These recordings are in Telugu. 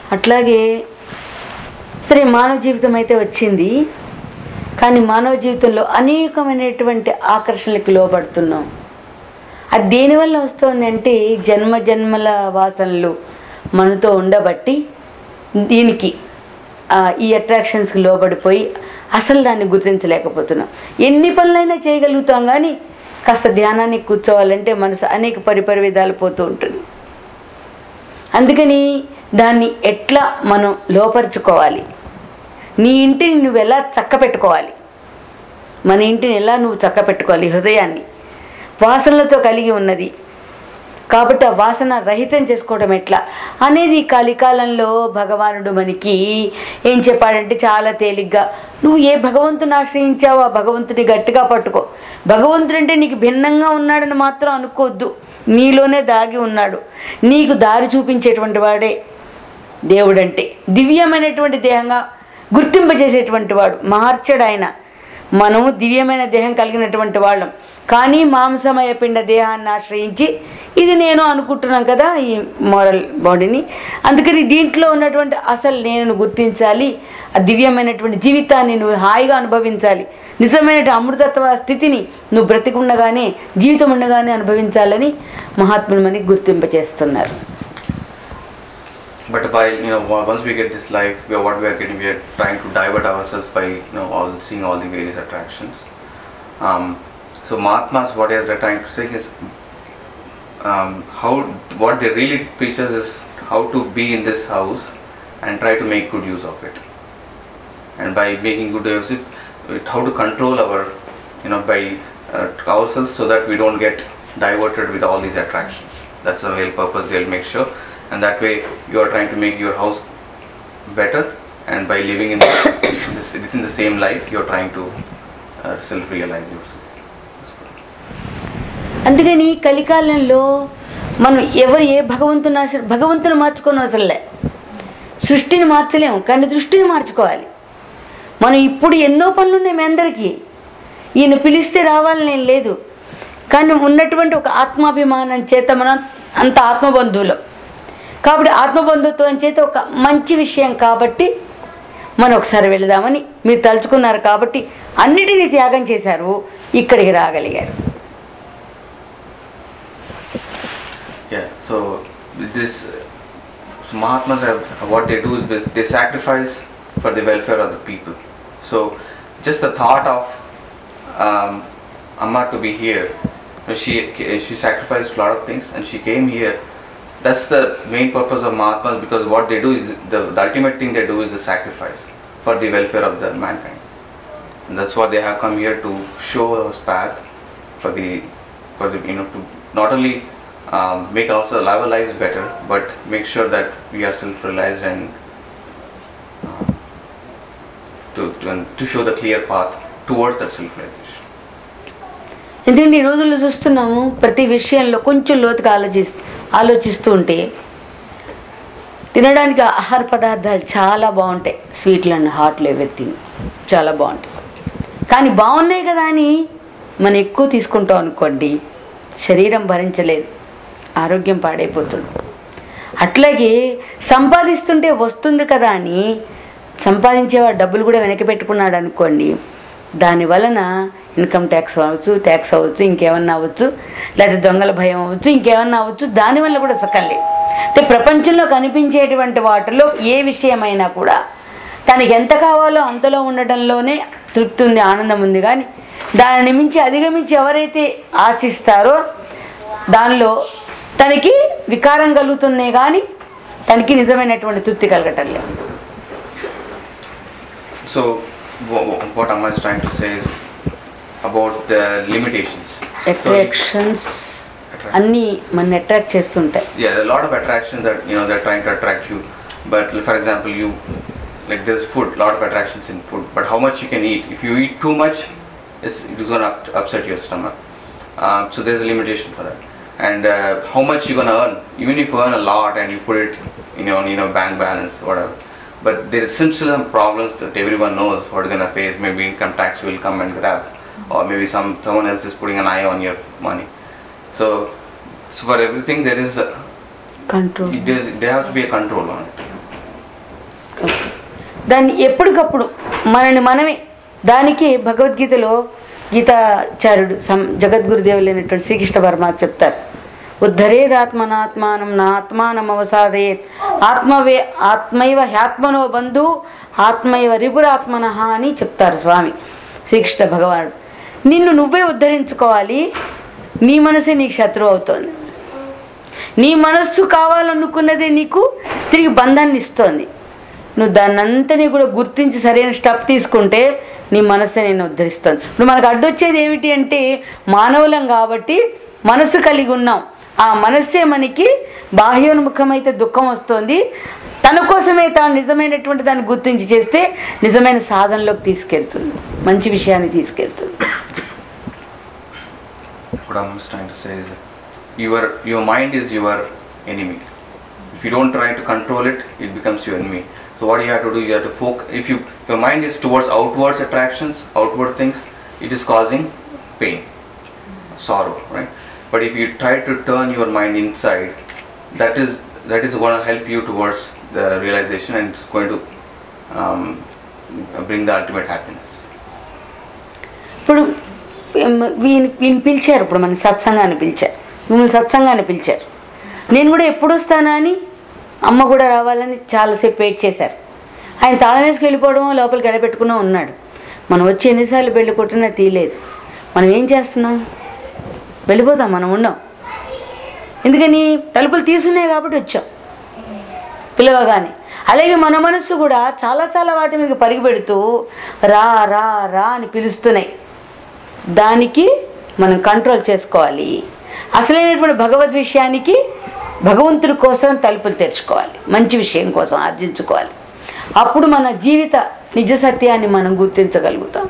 అట్లాగే సరే మానవ జీవితం అయితే వచ్చింది, కానీ మానవ జీవితంలో అనేకమైనటువంటి ఆకర్షణలకు లోబడుతున్నాం. అది దేనివల్ల వస్తుంది అంటే జన్మ జన్మల వాసనలు మనతో ఉండబట్టి దీనికి ఈ అట్రాక్షన్స్కి లోబడిపోయి అసలు దాన్ని గుర్తించలేకపోతున్నాం. ఎన్ని పనులైనా చేయగలుగుతాం, కానీ కాస్త ధ్యానానికి కూర్చోవాలంటే మనసు అనేక పరివిధాలు పోతూ ఉంటుంది. అందుకని దాన్ని ఎట్లా మనం లోపరుచుకోవాలి, నీ ఇంటిని నువ్వు ఎలా చక్క పెట్టుకోవాలి, మన ఇంటిని ఎలా నువ్వు చక్క పెట్టుకోవాలి, హృదయాన్ని వాసనలతో కలిగి ఉన్నది కాబట్టి ఆ వాసన రహితం చేసుకోవడం ఎట్లా అనేది ఈ కలికాలంలో భగవానుడు మనకి ఏం చెప్పాడంటే చాలా తేలిగ్గా, నువ్వు ఏ భగవంతుని ఆశ్రయించావో ఆ భగవంతుని గట్టిగా పట్టుకో. భగవంతుడు అంటే నీకు భిన్నంగా ఉన్నాడని మాత్రం అనుకోవద్దు, నీలోనే దాగి ఉన్నాడు. నీకు దారి చూపించేటువంటి వాడే దేవుడంటే. దివ్యమైనటువంటి దేహంగా గుర్తింపజేసేటువంటి వాడు, మార్చడు ఆయన. మనము దివ్యమైన దేహం కలిగినటువంటి వాళ్ళం, కానీ మాంసమయ పిండ దేహాన్ని ఆశ్రయించి ఇది నేను అనుకుంటున్నాం కదా ఈ మోరల్ బాడీని. అందుకని దీంట్లో ఉన్నటువంటి అసలు నేను గుర్తించాలి, ఆ దివ్యమైనటువంటి జీవితాన్ని నువ్వు హాయిగా అనుభవించాలి, నిజమైన అమృతత్వ స్థితిని నువ్వు బ్రతికుండగానే జీవితం ఉండగానే అనుభవించాలని మహాత్ములు మనకి గుర్తింపచేస్తున్నారు. But by once we get this life, what we are getting, we are trying to divert ourselves by seeing all the various attractions. So Mahatmas, what they are trying to say is what they really preach us is how to be in this house and try to make good use of it. And by making good use of it, how to control our by ourselves so that we don't get diverted with all these attractions. That's the real purpose. They'll make sure. And that way you are trying to make your house better, and by living in within the same life you are trying to self-realize yourself. అందుకని కలికాలంలో మనం ఎవరు ఏ భగవంతుని మార్చుకోని అసలే, సృష్టిని మార్చలేము కానీ దృష్టిని మార్చుకోవాలి. మనం ఇప్పుడు ఎన్నో పనులు ఉన్నాయి మీ అందరికీ, ఈయన పిలిస్తే రావాలని ఏం లేదు, కానీ ఉన్నటువంటి ఒక ఆత్మాభిమానం చేత మనం అంత ఆత్మబంధువులు కాబట్టి ఆత్మబంధుత్వం చేత ఒక మంచి విషయం కాబట్టి మనం ఒకసారి వెళదామని మీరు తలుచుకున్నారు కాబట్టి అన్నిటినీ త్యాగం చేశారు, ఇక్కడికి రాగలిగారు. So this Mahatmas what they do is they sacrifice for the welfare of the people. So just the thought of Amma to be here, she sacrificed a lot of things and she came here. That's the main purpose of Mahatmas, because what they do is the ultimate thing they do is the sacrifice for the welfare of the mankind. And that's what they have come here to show us path for the to not only make also our lives better, but make sure that we are self-realized and to show the clear path towards that self-realization. ఎందుకంటే ఈ రోజుల్లో చూస్తున్నాము ప్రతి విషయంలో కొంచెం లోతుగా ఆలోచిస్తూ ఉంటే తినడానికి ఆహార పదార్థాలు చాలా బాగుంటాయి, స్వీట్లు అండ్ హాట్లు ఎవ్రీథింగ్ చాలా బాగుంటాయి, కానీ బాగున్నాయి కదా అని మనం ఎక్కువ తీసుకుంటాం అనుకోండి, శరీరం భరించలేదు, ఆరోగ్యం పాడైపోతుంది. అట్లాగే సంపాదిస్తుంటే వస్తుంది కదా అని సంపాదించేవాడు డబ్బులు కూడా వెనక్కి పెట్టుకున్నాడు అనుకోండి, దాని వలన ఇన్కమ్ ట్యాక్స్ అవ్వచ్చు, ఇంకేమన్నా అవ్వచ్చు, లేకపోతే దొంగల భయం అవ్వచ్చు, ఇంకేమన్నా అవ్వచ్చు, దానివల్ల కూడా సుఖాలే. అంటే ప్రపంచంలో కనిపించేటువంటి వాటిలో ఏ విషయమైనా కూడా తనకి ఎంత కావాలో అంతలో ఉండటంలోనే తృప్తి ఉంది, ఆనందం ఉంది, కానీ దానిని మించి అధిగమించి ఎవరైతే ఆశిస్తారో దానిలో తనకి వికారం కలుగుతుందే కానీ తనకి నిజమైనటువంటి తృప్తి కలగటం లేదు. So what Amma is trying to say is about the limitations. Attractions అన్నీ మన అట్రాక్ట్ చేస్తుంటాయి. Yeah, there are a lot of attractions that they're trying to attract you. But for example, there's food, lot of attractions in food. But how much you can eat? If you eat too much, it is going to upset your stomach. So there's a limitation for that. And how much you're going to earn? Even if you earn a lot and you put it in bank balance, whatever. But there is still some problems that everyone knows what you're going to face. Maybe income tax will come and grab, or maybe someone else is putting an eye on your money. So for everything there is a control. There have to be a control on it. దాన్ని ఎప్పటికప్పుడు మనని మనమే, దానికి భగవద్గీతలో గీతాచార్యుడు జగద్గురుదేవులైనటువంటి శ్రీకృష్ణ పరమాత్మ చెప్తారు, ఉద్ధరేదాత్మనాత్మానం నా ఆత్మానం అవసాదయేత్ ఆత్మైవ హ్యాత్మనో బంధు ఆత్మైవ రిపురాత్మన అని చెప్తారు స్వామి శ్రీకృష్ణ భగవానుడు. నిన్ను నువ్వే ఉద్ధరించుకోవాలి, నీ మనసే నీకు శత్రువు అవుతోంది. నీ మనస్సు కావాలనుకున్నదే నీకు తిరిగి బంధాన్ని ఇస్తోంది. నువ్వు దాన్నంతని కూడా గుర్తించి సరైన స్టెప్ తీసుకుంటే నీ మనస్సే నేను ఉద్ధరిస్తుంది. ఇప్పుడు మనకు అడ్డొచ్చేది ఏమిటి అంటే మానవులం కాబట్టి మనస్సు కలిగి ఉన్నాం. ఆ మనస్సే మనకి బాహ్యోన్ముఖమైతే దుఃఖం వస్తుంది. తన కోసమే తాను నిజమైనటువంటి దాన్ని గుర్తించి చేస్తే నిజమైన సాధనలోకి తీసుకెళ్తుంది, మంచి విషయాన్ని తీసుకెళ్తుంది. What I'm trying to say is your mind is your enemy. If you don't try to control it, it becomes your enemy. So what you have to do, you have to focus. If your mind is towards outwards attractions, outward things, it is causing pain, sorrow, right? But if you try to turn your mind inside, that is going to help you towards the realization, and it's going to bring the ultimate happiness. ఇప్పుడు వీళ్ళు పిలిచారు, ఇప్పుడు మన సత్సంగాన్ని పిలిచారు, మిమ్మల్ని సత్సంగాన్ని పిలిచారు. నేను కూడా ఎప్పుడు వస్తానా అని అమ్మ కూడా రావాలని చాలాసేపు వెయిట్ చేశారు. ఆయన తాళం వేసుకు వెళ్ళిపోవడమో లోపలికి గడపెట్టుకున్నా ఉన్నాడు. మనం వచ్చి ఎన్నిసార్లు బెల్లి కొట్టినా తీయలేదు. మనం ఏం చేస్తున్నాం? వెళ్ళిపోతాం, మనం ఉండం. ఎందుకని? తలుపులు తీసున్నాయి కాబట్టి వచ్చాం పిలవగానే. అలాగే మన మనస్సు కూడా చాలా చాలా వాటి మీద పరిగెడుతూ రా రా రా అని పిలుస్తున్నాయి. దానికి మనం కంట్రోల్ చేసుకోవాలి. అసలైనటువంటి భగవద్ విషయానికి భగవంతుడి కోసం తలుపులు తెరుచుకోవాలి, మంచి విషయం కోసం ఆర్జించుకోవాలి. అప్పుడు మన జీవిత నిజ సత్యాన్ని మనం గుర్తించగలుగుతాం.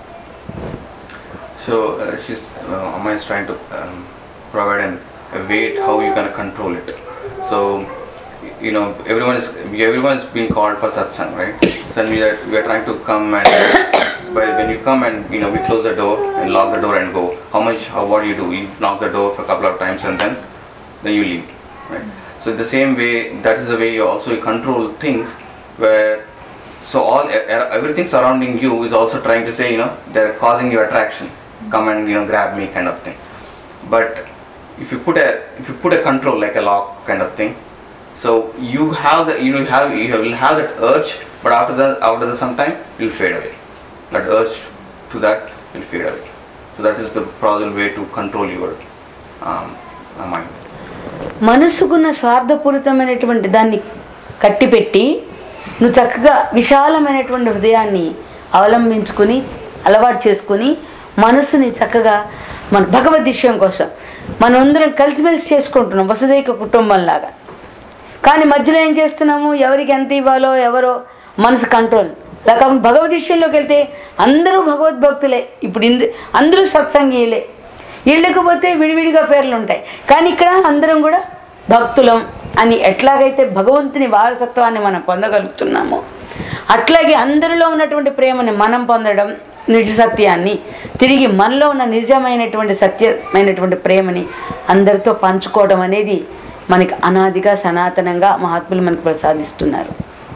So Amma is trying to provide a way how you can control it. So everyone is being called for satsang, right? So we are trying to come, and when you come and we close the door and lock the door and go. What do? You knock the door for a couple of times and then you leave, right? So the same way, that is the way you control things, where everything surrounding you is also trying to say, they're causing you attraction, come and grab me kind of thing. But if you put a control like a lock kind of thing, so you will have that urge, but after some time it will fade away. That urge to that will fade away. So that is the probable way to control your mind. మనసుకున్న స్వార్థపూరితమైనటువంటి దాన్ని కట్టిపెట్టి నువ్వు చక్కగా విశాలమైనటువంటి హృదయాన్ని అవలంబించుకుని అలవాటు చేసుకుని మనస్సుని చక్కగా మన భగవద్ విషయం కోసం మనందరం కలిసిమెలిసి చేసుకుంటున్నాం వసుదైక కుటుంబంలాగా. కానీ మధ్యలో ఏం చేస్తున్నాము? ఎవరికి ఎంత ఇవ్వాలో ఎవరో మనసు కంట్రోల్. అలా కాకుండా భగవద్ విషయంలోకి వెళ్తే అందరూ భగవద్భక్తులే. ఇప్పుడు అందరూ సత్సంగీయులే. వెళ్ళకపోతే విడివిడిగా పేర్లు ఉంటాయి. కానీ ఇక్కడ అందరం కూడా భక్తులం అని ఎట్లాగైతే భగవంతుని వారసత్వాన్ని మనం పొందగలుగుతున్నామో అట్లాగే అందరిలో ఉన్నటువంటి ప్రేమని మనం పొందడం, నిజ సత్యాన్ని తిరిగి మనలో ఉన్న నిజమైనటువంటి సత్యమైనటువంటి ప్రేమని అందరితో పంచుకోవడం అనేది మనకి అనాదిగా సనాతనంగా మహాత్ములు మనకు ప్రసాదిస్తున్నారు.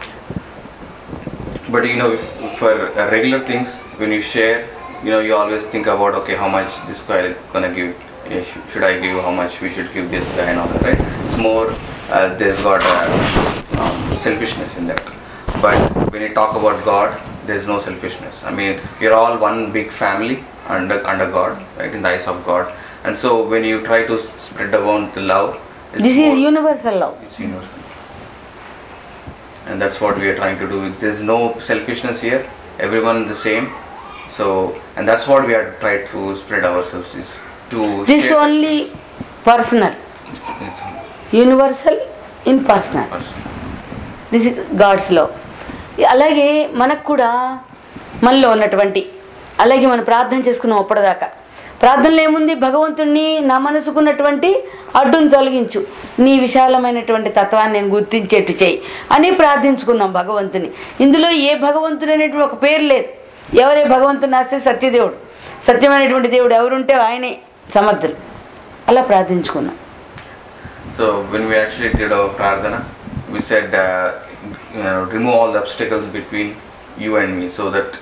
But for regular things, when you share, you always think about, okay, how much this guy is gonna give, should I give, how much we should give this guy and all that, right? It's more, there's got selfishness in that. But when you talk about God, there's no selfishness. I mean, you're all one big family under God, right, in the eyes of God. And so when you try to spread around the love, this is universal love. It's universal. And that's what we are trying to do. There's no selfishness here. Everyone is the same. So, and that's what we are trying to spread ourselves is to. This only personal. It's Universal, impersonal. This is God's love. అలాగే మనకు కూడా మనలో ఉన్నటువంటి అలాగే మనం ప్రార్థన చేసుకున్నాం అప్పటిదాకా. ప్రార్థనలో ఏముంది? భగవంతుడిని నా మనసుకున్నటువంటి అడ్డును తొలగించు, నీ విశాలమైనటువంటి తత్వాన్ని నేను గుర్తించేట్టు చేయి అని ప్రార్థించుకున్నాం భగవంతుని. ఇందులో ఏ భగవంతుడు అనేటువంటి ఒక పేరు లేదు. ఎవరే భగవంతుని ఆస్తే సత్యదేవుడు, సత్యమైనటువంటి దేవుడు ఎవరుంటే ఆయనే సమర్థులు. అలా ప్రార్థించుకున్నాం. So when we actually did our prardhana, we said remove all the obstacles between you and me, so that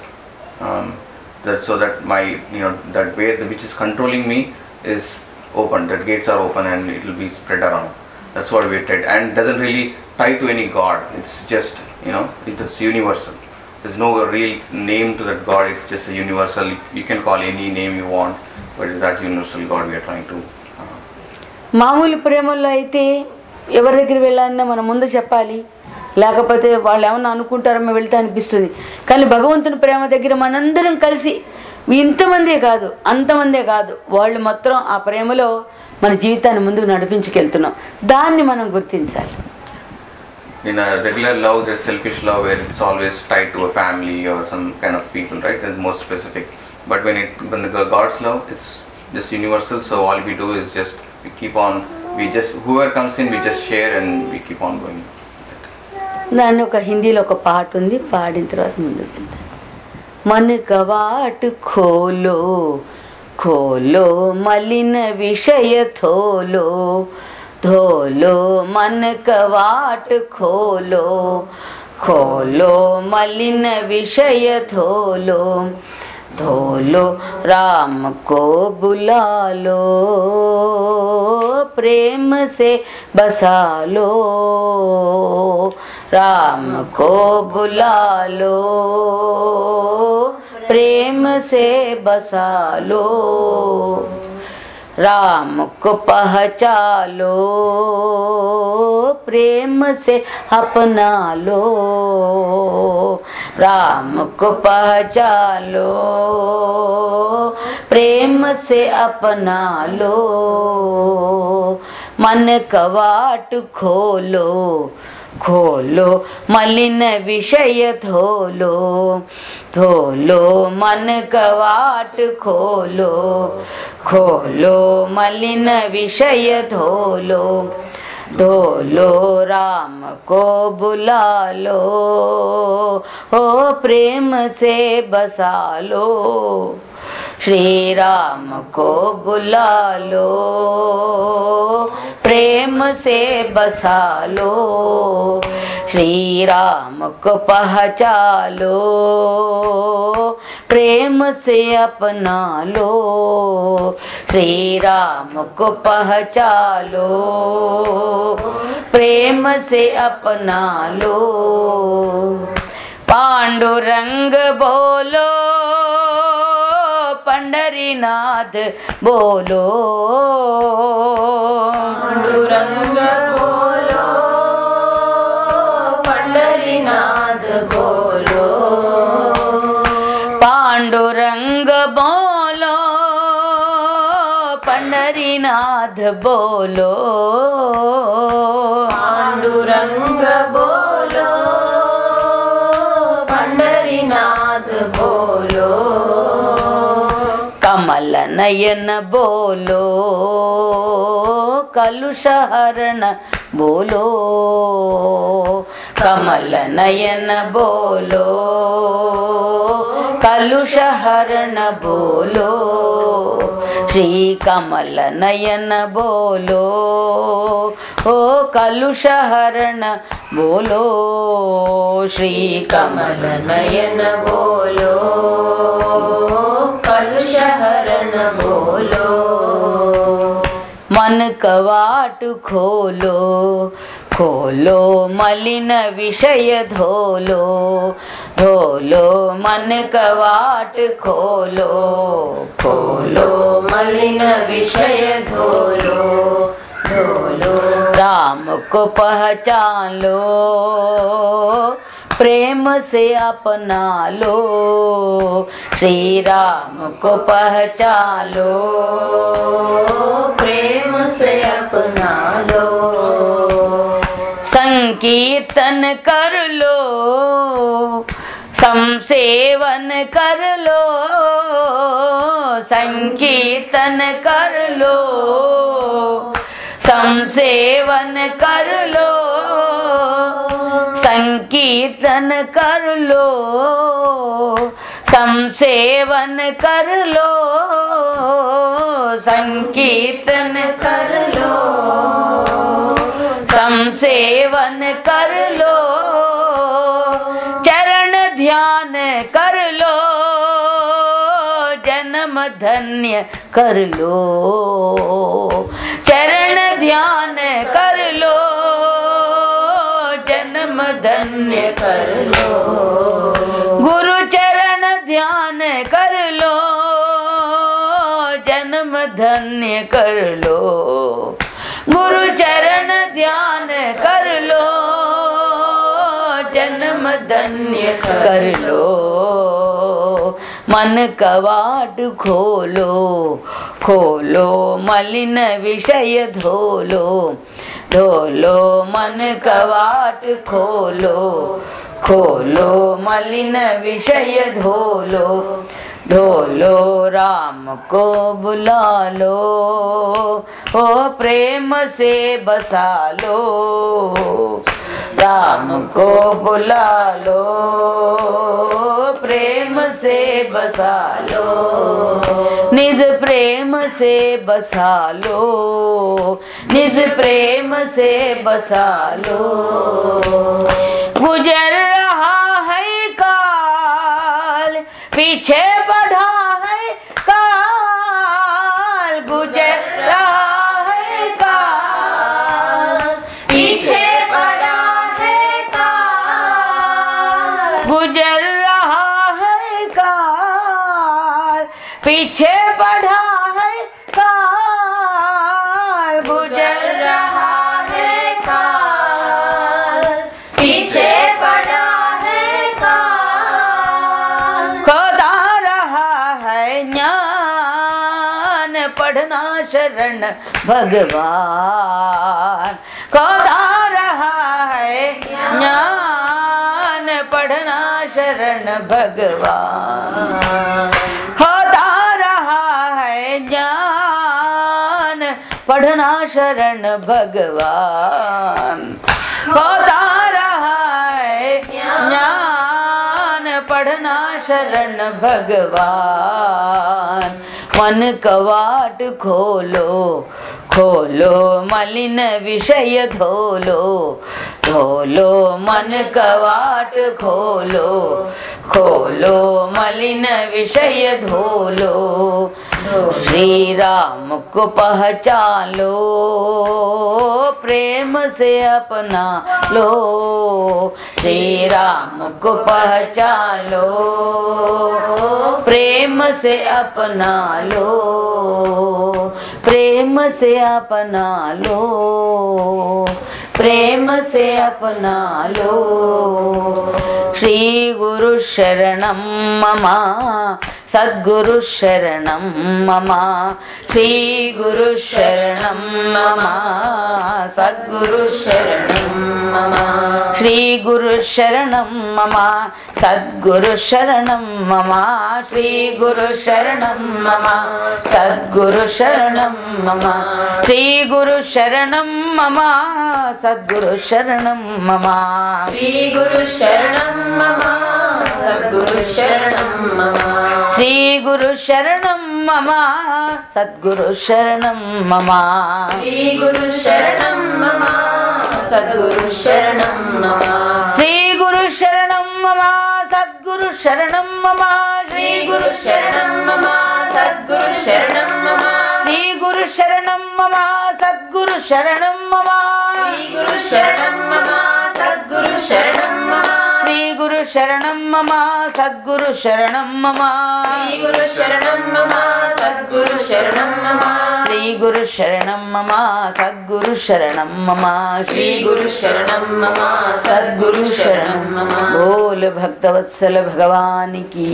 my, that way which is controlling me is open, that gates are open and it will be spread around. That's what we did, and doesn't really tie to any god. It's just, it's universal. There's no real name to that god. It's just a universal. You can call any name you want, but it's that universal god we are trying to. మామూలు ప్రేమల్లో అయితే ఎవరి దగ్గర వెళ్ళాలన్నా మనం ముందు చెప్పాలి, లేకపోతే వాళ్ళు ఏమన్నా అనుకుంటారో వెళ్తే అనిపిస్తుంది. కానీ భగవంతుని ప్రేమ దగ్గర మనందరం కలిసి ఇంతమందే కాదు, అంతమందే కాదు, వాళ్ళు మొత్తం ఆ ప్రేమలో మన జీవితాన్ని ముందుకు నడిపించుకెళ్తున్నాం. దాన్ని మనం గుర్తించాలి. In a regular love, there's selfish love where it's always tied to a family or some kind of people, right? It's more specific. But when the God's love, it's just universal. So all we do is just we keep on. Whoever comes in, we just share and we keep on going. దాన్ని ఒక హిందీలో ఒక పాట ఉంది, పాడిన తర్వాత ముందుకు వెళ్తాను. मन कवाट खोलो खोलो मलिन विषय थोलो धोलो मन कवाट खोलो खोलो मलिन विषय धोलो धोलो राम को बुला लो प्रेम से बसा लो राम को बुला लो प्रेम से बसा लो राम को पहचानो प्रेम से अपना लो राम को पहचानो प्रेम से अपना लो मन कवाट खोलो खोलो मलिन विषय धोलो धोलो मन कवाट खोलो खोलो मलिन विषय धोलो धोलो राम को बुला लो ओ प्रेम से बसा लो श्री राम को बुला लो प्रेम से बसा लो श्री राम को पहचानो प्रेम से अपना लो श्री राम को पहचानो प्रेम से अपना लो पांडुरंग बोलो पंडरीनाथ बोलो पांडुरंग बोलो पंडरीनाथ बोलो पांडुरंग बोलो पंडरीनाथ बोलो पांडुरंग बोलो पंडरीनाथ बोलो कमल नयन बोलो कलुषहरण बोलो कमल नयन बोलो कलुषहरण बोलो श्री कमल नयन बोलो ओ कलुषहरण बोलो श्री कमल नयन बोलो कलुषहरण बोलो मन कवाट खोलो खोलो मलिन विषय धोलो धोलो मन कवाट खोलो खोलो मलिन विषय धोलो धोलो राम को पहचान लो प्रेम से अपना लो श्री राम को पहचान लो प्रेम से अपना लो संकीर्तन कर लो संसेवन कर लो संकीर्तन कर लो संसेवन कर लो संकीर्तन कर लो संसेवन कर लो संकीर्तन कर लो संसेवन कर लो ध्यान कर लो, जन्म धन्य कर लो, चरण ध्यान कर लो, जन्म धन्य कर लो, गुरु चरण ध्यान कर लो, जन्म धन्य कर लो, गुरु चरण ध्यान कर लो, जन्म धन्य कर लो, मन कवाट खोलो, खोलो मलिन विषय धोलो, धोलो मन कवाट खोलो, खोलो मलिन विषय धोलो, धोलो राम को बुला लो, ओ प्रेम से बसा लो, राम को बुला लो, प्रेम से बसा लो, निज प्रेम से बसा लो, निज प्रेम से बसा लो, गुजर रहा है काल, पीछे बढ़ा है काल, गुजर रहा है काल, पीछे बढ़ा है काल, गुजर रहा है काल, पीछे बढ़ा है काल, गुजर रहा है काल, पीछे बढ़ा है काल, खोदा रहा है ज्ञान, पढ़ना शरण भगवान, खोदा रहा है ज्ञान, पढ़ना शरण भगवान, खोदा रहा है ज्ञान, पढ़ना शरण भगवान, खोदा रहा है ज्ञान, पढ़ना शरण भगवान, मन कवाट खोलो, खोलो मलिन विषय धोलो, धोलो मन कवाट खोलो, खोलो मलिन विषय धोलो, श्री राम को पहचानो, प्रेम से अपना लो, श्री राम को पहचानो, प्रेम से अपना लो, प्रेम से अपना लो, प्रेम से अपना लो, श्री गुरु शरणम मम, सद्गुरु शरणम मम, श्री गुरु शरणम मम, सद्गुरु शरणम मम, श्री गुरु शरणम मम, सद्गुरु शरणम मम, श्री गुरु शरणम मम, सद्गुरु शरणम मम, श्री गुरु शरणम मम, सद्गुरु शरणम मम, श्री गुरु शरणं मम, सद्गुरु शरणं मम, श्री गुरु शरणं मम, सद्गुरु शरणं मम, श्री गुरु शरणं मम, सद्गुरु शरणं मम, श्री गुरु शरणं मम, सद्गुरु शरणं मम, श्री गुरु शरणं मम, सद्गुरु शरणं मम, श्री गुरु शरणं मम, सद्गुरु शरणं मम, श्री गुरु शरणं मम, सद्गुरु शरणं मम, श्री गुरु शरणं मम, सद्गुरु शरणं मम, श्री गुरु शरणं मम, सद्गुरु शरणं मम, श्री गुरु शरणं मम, सद्गुरु शरणं मम, श्री गुरु शरणं मम, सद्गुरु शरणं मम। बोल भक्तवत्सल भगवान की।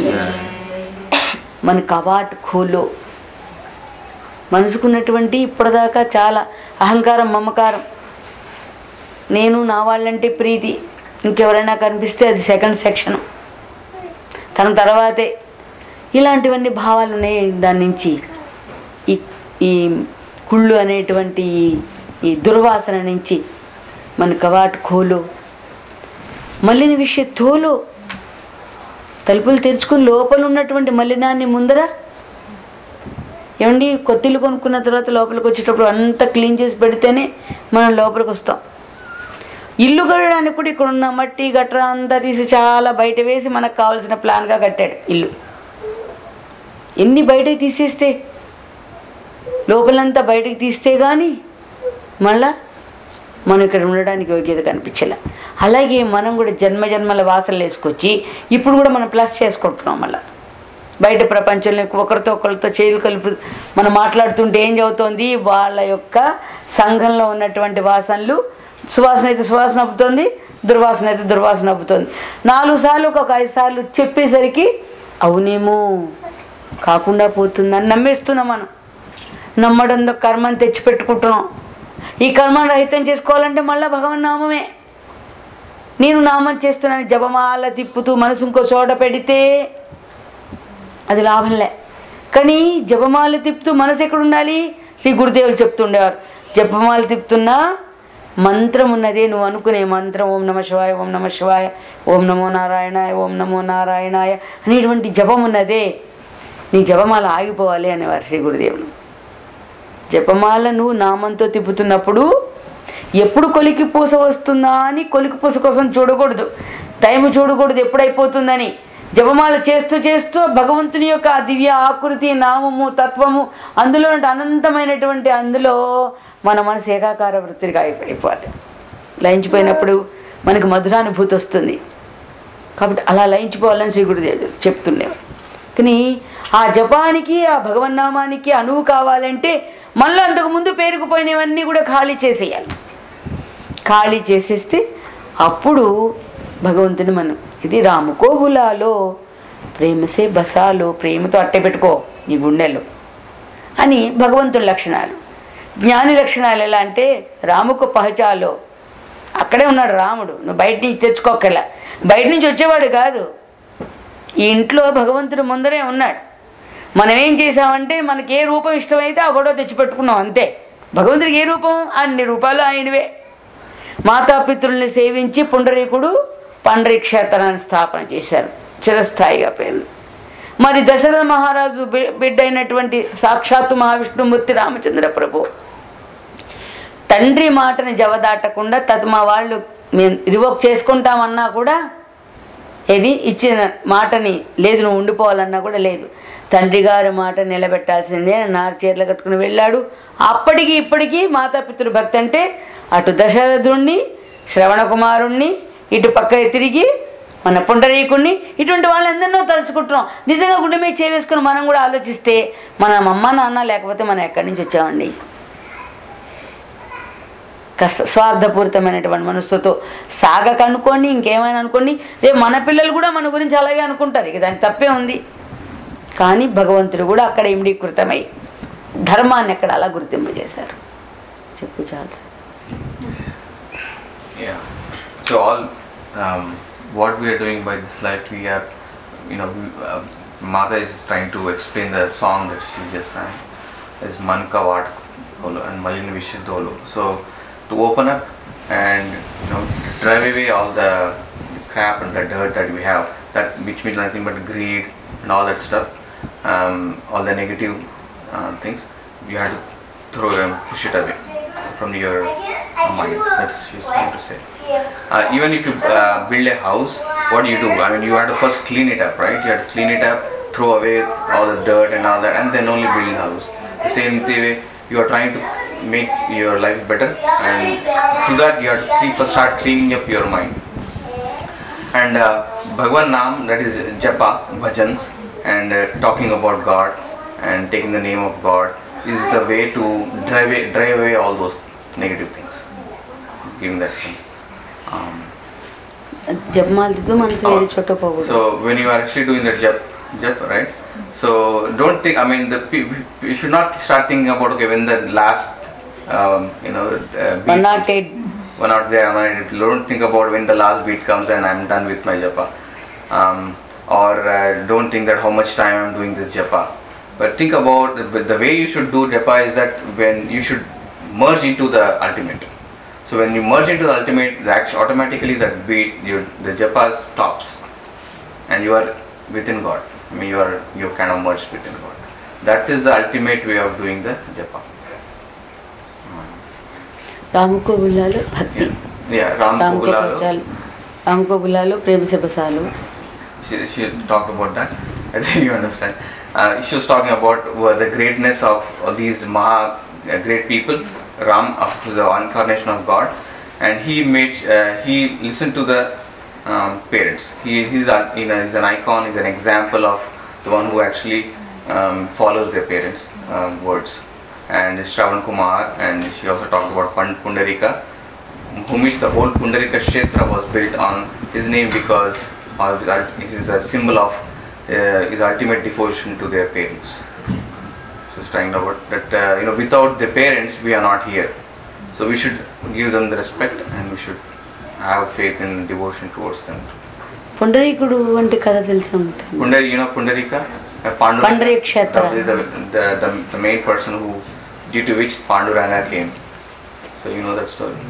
మన కవాట్ ఖోలో. మనసుకున్నటువంటి ఇప్పటిదాకా చాలా అహంకారం, మమకారం, నేను నా వాళ్ళంటే ప్రీతి, ఇంకెవరైనా కనిపిస్తే అది సెకండ్ సెక్షన్, తన తర్వాతే, ఇలాంటివన్నీ భావాలు ఉన్నాయి. దాని నుంచి ఈ ఈ కుళ్ళు అనేటువంటి ఈ దుర్వాసన నుంచి మన కవాట్ ఖోలో, మలిన విషయ ధోలో, తలుపులు తెరుచుకుని లోపల ఉన్నటువంటి మలినాన్ని ముందర ఏమండి, కొత్తిల్లు కొనుక్కున్న తర్వాత లోపలికి వచ్చేటప్పుడు అంతా క్లీన్ చేసి పెడితేనే మనం లోపలికి వస్తాం. ఇల్లు కట్టడానికి కూడా ఇక్కడ ఉన్న మట్టి గట్ర అంతా తీసి చాలా బయట వేసి మనకు కావాల్సిన ప్లాన్గా కట్టాడు ఇల్లు. ఎన్ని బయటకు తీసేస్తే, లోపలంతా బయటకు తీస్తే కానీ మళ్ళా మనం ఇక్కడ ఉండడానికి యోగ్యత కనిపించలే. అలాగే మనం కూడా జన్మజన్మల వాసనలు వేసుకొచ్చి ఇప్పుడు కూడా మనం ప్లస్ చేసుకుంటున్నాం. మళ్ళీ బయట ప్రపంచంలో ఒకరితో ఒకరితో చేతులు కలుపు మనం మాట్లాడుతుంటే ఏం చదువుతోంది, వాళ్ళ యొక్క సంఘంలో ఉన్నటువంటి వాసనలు, సువాసన అయితే సువాసన అబ్బుతుంది, దుర్వాసన అయితే దుర్వాసన అబ్బుతుంది. 4 సార్లు ఒక 5 సార్లు చెప్పేసరికి అవునేమో కాకుండా పోతుందని నమ్మేస్తున్నాం. మనం నమ్మడంతో కర్మను తెచ్చిపెట్టుకుంటున్నాం. ఈ కర్మను రహితం చేసుకోవాలంటే మళ్ళీ భగవన్ నామమే. నేను నామం చేస్తున్నాను జపమాల తిప్పుతూ మనసు ఇంకో చోట పెడితే అది లాభంలే. కానీ జపమాల తిప్పుతూ మనసు ఎక్కడ ఉండాలి? శ్రీ గురుదేవులు చెప్తుండేవారు, జపమాల తిప్పుతున్నా మంత్రం ఉన్నదే, నువ్వు అనుకునే మంత్రం ఓం నమ శివాయ, ఓం నమ శివాయ, ఓం నమో నారాయణాయ, ఓం నమో నారాయణాయ అనేటువంటి జపం ఉన్నదే, నీ జపమాల ఆగిపోవాలి అనేవారు శ్రీ గురుదేవులు. జపమాల నువ్వు నామంతో తిప్పుతున్నప్పుడు ఎప్పుడు కొలికి పూస వస్తుందా అని కొలికి పూస కోసం చూడకూడదు, టైం చూడకూడదు ఎప్పుడైపోతుందని. జపమాల చేస్తూ చేస్తూ భగవంతుని యొక్క దివ్య ఆకృతి, నామము, తత్వము, అందులో అనంతమైనటువంటి అందులో మన మనసు ఏకాకార వృత్తిగా అయిపోవాలి. లయించిపోయినప్పుడు మనకు మధురానుభూతి వస్తుంది. కాబట్టి అలా లయించిపోవాలని శ్రీ గురుదేవుడు చెప్తుండేవారు. కానీ ఆ జపానికి, ఆ భగవన్నామానికి అనువు కావాలంటే మళ్ళీ అంతకుముందు పేరుకుపోయినవన్నీ కూడా ఖాళీ చేసేయాలి. ఖాళీ చేసేస్తే అప్పుడు భగవంతుని మనం ఇది రాముకో బులాలో ప్రేమసే బసాలో, ప్రేమతో అట్టే పెట్టుకో నీ గుండెలో అని భగవంతుని లక్షణాలు. జ్ఞాని లక్షణాలు ఎలా అంటే రాముకు పహచాలో, అక్కడే ఉన్నాడు రాముడు, నువ్వు బయట నుంచి తెచ్చుకోకలా, బయట నుంచి వచ్చేవాడు కాదు, ఈ ఇంట్లో భగవంతుడు ముందరే ఉన్నాడు. మనం ఏం చేసామంటే మనకి ఏ రూపం ఇష్టమైతే ఆ ఫోటో తెచ్చిపెట్టుకున్నాం అంతే. భగవంతుడికి ఏ రూపం? అన్ని రూపాలు ఆయనవే. మాతాపితృల్ని సేవించి పుండరీకుడు పండరీక్షేత్రాన్ని స్థాపన చేశారు, చిరస్థాయిగా పేరు. మరి దశరథ మహారాజు బిడ్డ అయినటువంటి సాక్షాత్తు మహావిష్ణుమూర్తి రామచంద్ర ప్రభు తండ్రి మాటని జవదాటకుండా మా వాళ్ళు మేము రివోక్ చేసుకుంటామన్నా కూడా ఏది ఇచ్చిన మాటని లేదు, నువ్వు ఉండిపోవాలన్నా కూడా లేదు, తండ్రి గారి మాట నిలబెట్టాల్సిందే నారు చీరలు కట్టుకుని వెళ్ళాడు. అప్పటికి ఇప్పటికీ మాతాపితృ భక్తి అంటే అటు దశరథుణ్ణి, శ్రవణ కుమారుణ్ణి, ఇటు పక్క తిరిగి మన పుండరీకుణ్ణి, ఇటువంటి వాళ్ళు ఎందరినో తలుచుకుంటున్నాం. నిజంగా గుండె మీద చేవేసుకుని మనం కూడా ఆలోచిస్తే మన అమ్మ నాన్న లేకపోతే మనం ఎక్కడి నుంచి వచ్చామండి? కాస్త స్వార్థపూరితమైనటువంటి మనస్సుతో సాగక అనుకోండి, ఇంకేమైనా అనుకోండి, రేపు మన పిల్లలు కూడా మన గురించి అలాగే అనుకుంటారు, ఇక దానికి తప్పే ఉంది. కానీ భగవంతుడు కూడా అక్కడ ఇమిడీకృతమై ధర్మాన్ని అక్కడ అలా గుర్తింపు చేశారు. చెప్పు చాలు. So all what we are doing by this life, we are, Mata is trying to explain the song that she just sang, is Manka Vatkolu and Malin Vishiddolu. So to open up and drive away all the crap and the dirt that we have, that which means nothing but greed and all that stuff, all the negative things, you have to throw them, push it away from your mind. That's she's trying to say. Even if you build a house, what do? I mean, you have to first clean it up, right? You have to clean it up, throw away all the dirt and all that, and then only build a house. The same way, you are trying to make your life better, and to that you have to start cleaning up your mind. And Bhagwan Naam, that is Japa, Bhajans, and talking about God and taking the name of God is the way to drive away all those negative things. Giving that thing. So when you are actually doing that jap, right? So don't think. I mean, you should not start thinking about when the last, beat 108. Don't think about when the last beat comes and I'm done with my japa, or don't think that how much time I'm doing this japa. But think about the way you should do japa is that when you should merge into the ultimate. So when you merge into the ultimate, automatically that beat, the japa stops, and you are within God. I mean, you kind of merged within God. That is the ultimate way of doing the japa. రాముకో బుల్లాలో భక్తి Yeah, Ram Kobulalo. రామకోబులాలు Prema శబసాలు. She talked about that. I think you understand. She was talking about the greatness of these great people. Ram, after the incarnation of God, and he listened to the parents. He's an icon. He's an example of the one who actually follows their parents' words. And Shravan Kumar, and she also talked about Pundarika, whom which the whole Pundarika Kshetra was built on his name because it is a symbol of his ultimate devotion to their parents. So it's talking about that without the parents we are not here. So we should give them the respect and we should have faith and devotion towards them. పుండరీకుడు వంటి కథ తెలిసి ఉంటుంది. Pundarika? Pundarik Kshetra. The main person who, due to which Panduranga came. So you know that story.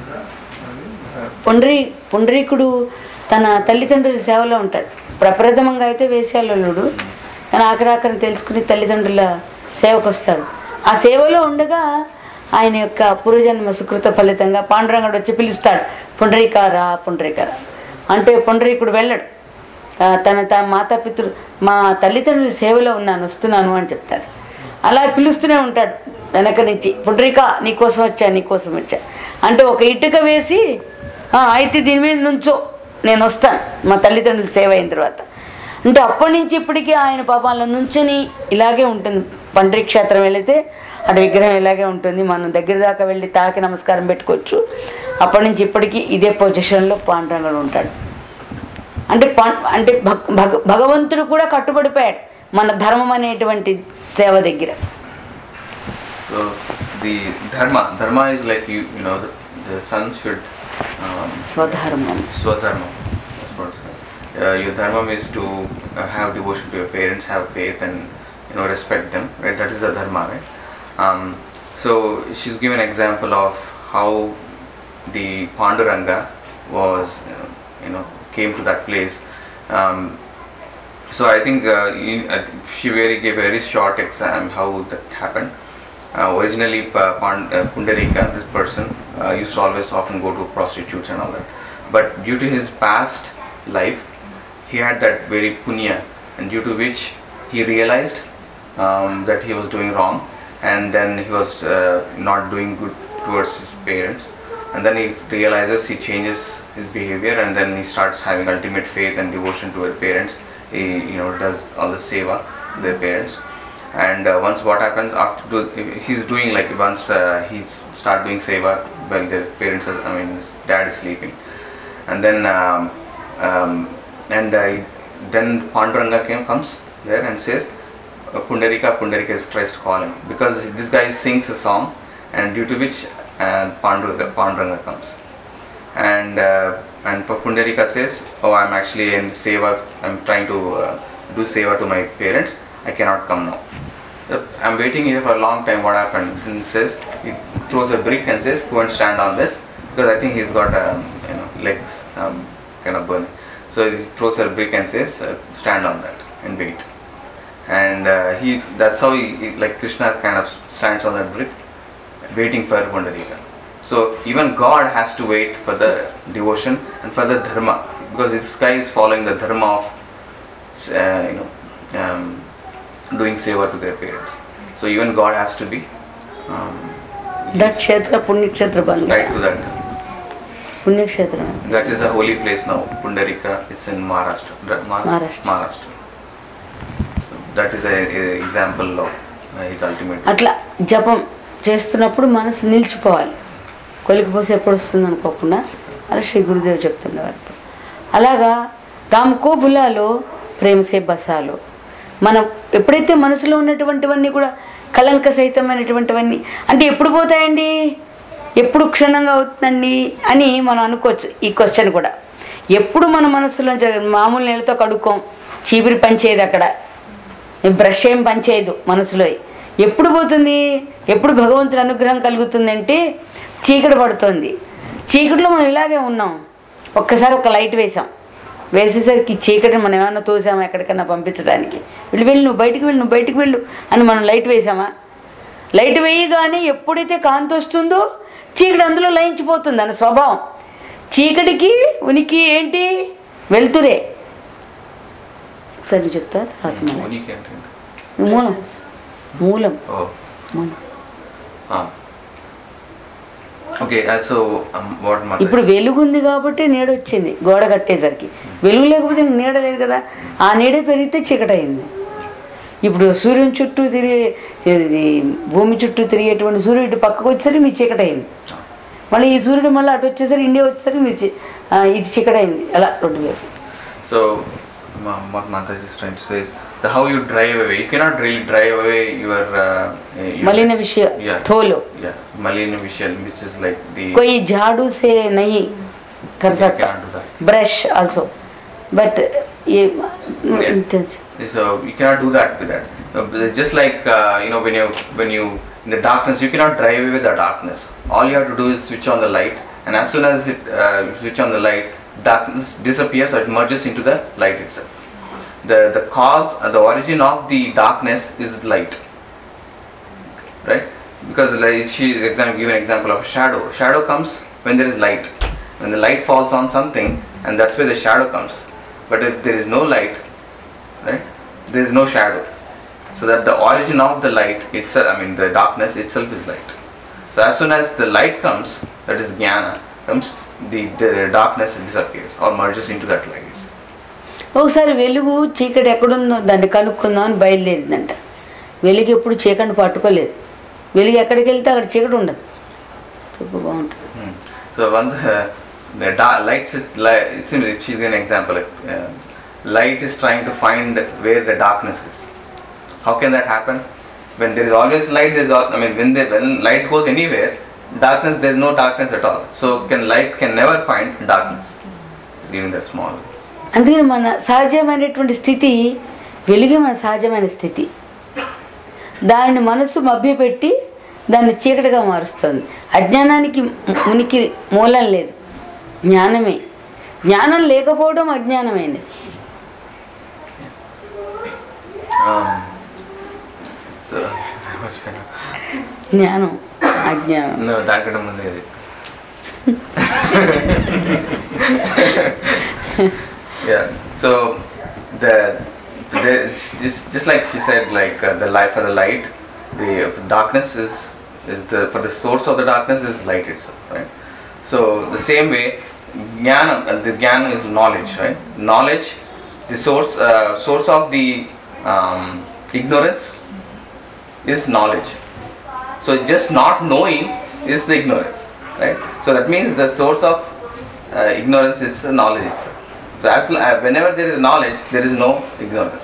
పుండరీకుడు తన తల్లిదండ్రుల సేవలో ఉంటాడు. ప్రప్రథమంగా అయితే వేశ్యాలుడు, కానీ ఆఖరాఖరిని తెలుసుకుని తల్లిదండ్రుల సేవకు వస్తాడు. ఆ సేవలో ఉండగా ఆయన యొక్క పూర్వజన్మ సుకృత ఫలితంగా పాండురంగడు వచ్చి పిలుస్తాడు, పుండరీకారా పుండరీకారా అంటే పుండరీకుడు వెళ్ళడు. తన మాతాపితృ మా తల్లిదండ్రుల సేవలో ఉన్నాను, వస్తున్నాను అని చెప్తాడు. అలా పిలుస్తూనే ఉంటాడు వెనక నుంచి, పుండరీక నీకోసం వచ్చా అంటే ఒక ఇటుక వేసి అయితే దీని మీద నుంచో నేను వస్తాను మా తల్లిదండ్రుల సేవ అయిన తర్వాత అంటే అప్పటి నుంచి ఇప్పటికీ ఆయన పాపాల నుంచుని ఇలాగే ఉంటుంది. పండరీ క్షేత్రం వెళితే అటు విగ్రహం ఇలాగే ఉంటుంది, మనం దగ్గర దాకా వెళ్ళి తాకి నమస్కారం పెట్టుకోవచ్చు. అప్పటి నుంచి ఇప్పటికీ ఇదే పొజిషన్లో పాండురంగడు ఉంటాడు. అంటే భగవంతుడు కూడా కట్టుబడిపోయాడు మన ధర్మం అనేటువంటి సేవ దగ్గర. So the dharma is like you know the son should స్వధర్మం. That's what your dharma is to have devotion to your parents, have faith and respect them, right? That is the dharma, right? So she's given an example of how the Panduranga was came to that place. So I think she gave a very short example how that happened. Originally Pundarika, this person used to always often go to prostitutes and all that, but due to his past life he had that very punya, and due to which he realized that he was doing wrong, and then he was not doing good towards his parents, and then he realizes, he changes his behavior, and then he starts having ultimate faith and devotion to his parents. He does all the seva to their parents. And once what happens after he's doing, like once he start doing seva while their parents his dad is sleeping, and then then Panduranga comes there and says Pundarika tries to call him because this guy sings a song, and due to which Panduranga comes, and Pundarika says, oh, I'm actually in seva, I'm trying to do seva to my parents, I cannot come now. I'm waiting here for a long time, what happened? And says, he throws a brick and says, go and stand on this, because I think he's got legs kind of burning. So he throws a brick and says, stand on that and wait. And that's how he like Krishna kind of stands on that brick waiting for Pundarika. So even God has to wait for the devotion and for the dharma, because this guy is following the dharma of doing seva to their parents. So even God has to be that kshetra punyakshetra banga. Right to that. Punyakshetra. That is a holy place now. Pundarika is in Maharashtra. Maharashtra. So that is a example of his ultimate. అట్లా జపం చేస్తున్నప్పుడు మనసు నిలిచిపోవాలి, కొలికిపోసి ఎప్పుడు వస్తుంది అనుకోకుండా. అలా శ్రీ గురుదేవ్ చెప్తున్నవారు. అలాగా రామకోబులాలో ప్రేమసే బసాలో మనం ఎప్పుడైతే మనసులో ఉన్నటువంటివన్నీ కూడా కలంక సహితమైనటువంటివన్నీ అంటే ఎప్పుడు పోతాయండి, ఎప్పుడు క్షుణ్ణంగా అవుతుందండి అని మనం అనుకోవచ్చు. ఈ క్వశ్చన్ కూడా ఎప్పుడు మన మనసులో మామూలు నీళ్ళతో కడుక్కోం, చీపిరి పనిచేయదు, అక్కడ బ్రష్ ఏం పనిచేయదు మనసులో. ఎప్పుడు పోతుంది, ఎప్పుడు భగవంతుని అనుగ్రహం కలుగుతుందంటే చీకటి పడుతుంది. చీకటిలో మనం ఇలాగే ఉన్నాం. ఒక్కసారి ఒక లైట్ వేసేసరికి చీకటిని మనం ఏమన్నా తోసామా ఎక్కడికన్నా పంపించడానికి, నువ్వు బయటికి వెళ్ళు అని మనం లైట్ వేసామా? లైట్ వేయగానే ఎప్పుడైతే కాంతి వస్తుందో చీకటి అందులో లయించిపోతుంది అన్న స్వభావం. చీకటికి ఉనికి ఏంటి? వెలుతురే. సరే చెప్తా తర్వాత మళ్ళీ. ఉనికి అంటే మూలం మూలం oh మూలం. okay so what mother ఇప్పుడు వెలుగు ఉంది కాబట్టి నీడ వచ్చింది గోడ కట్టేసరికి. వెలుగు లేకపోతే నీడ లేదు కదా. ఆ నీడ పెరిగితే చీకటి అయింది. ఇప్పుడు సూర్యుని చుట్టూ ఇది భూమి చుట్టూ తిరిగేటువంటి సూర్యుడు ఇటు పక్కకు వచ్చేసరికి మీ చీకటి అయింది. మళ్ళీ ఈ సూర్యుడు మళ్ళీ అటు వచ్చేసరికి ఇండియా వచ్చేసరికి మీరు ఇటు చీకటి అయింది. అలా రెండు వేలు. so what mother is trying to say is the how you drive away, you cannot really drive away your मलिन विषय yeah धोलो. yeah मलिन विषय which is like the कोई झाड़ू से नहीं कर you सकता. cannot do that. Brush also but ये So you cannot do that with that. Just like when you in the darkness, you cannot drive away the darkness. All you have to do is switch on the light, and as soon as it switch on the light, darkness disappears or it merges into the light itself. The cause, the origin of the darkness is light, right? Because like she is give an example of a shadow. Shadow comes when there is light. When the light falls on something, and that's where the shadow comes. But if there is no light, right, there is no shadow. So that the origin of the light itself, the darkness itself is light. So as soon as the light comes, that is jnana, comes, the darkness disappears or merges into that light. ఒకసారి వెలుగు చీకటి ఎక్కడుందో దాన్ని కనుక్కుందాం అని బయలుదేరిందంట. వెలుగు ఎప్పుడు చీకటిని పట్టుకోలేదు. వెలుగు ఎక్కడికి వెళ్తే అక్కడ చీకటి ఉండదు. చెప్పు బాగుంటుంది. So once the light is she's an example. Light is trying to find where the darkness is. How can that happen? When there is always light, when light goes anywhere, darkness, there is no darkness at all. So light can never find darkness. It's giving that small. అందుకని మన సహజమైనటువంటి స్థితి వెలుగే మన సహజమైన స్థితి. దానిని మనసు మభ్యపెట్టి దాన్ని చీకటిగా మారుస్తుంది. అజ్ఞానానికి ఉనికి మూలం లేదు, జ్ఞానమే. జ్ఞానం లేకపోవడం అజ్ఞానమైనది. జ్ఞానం అజ్ఞానం. దానికంటే ముందు yeah. So it's just like she said, like the light for the light, the darkness is for the source of the darkness is light itself, right? So the same way, jnana, the jnana is knowledge, right? Knowledge, the source of the ignorance is knowledge. So just not knowing is the ignorance, right? So that means the source of ignorance is knowledge itself. So whenever there is knowledge, there is no ignorance.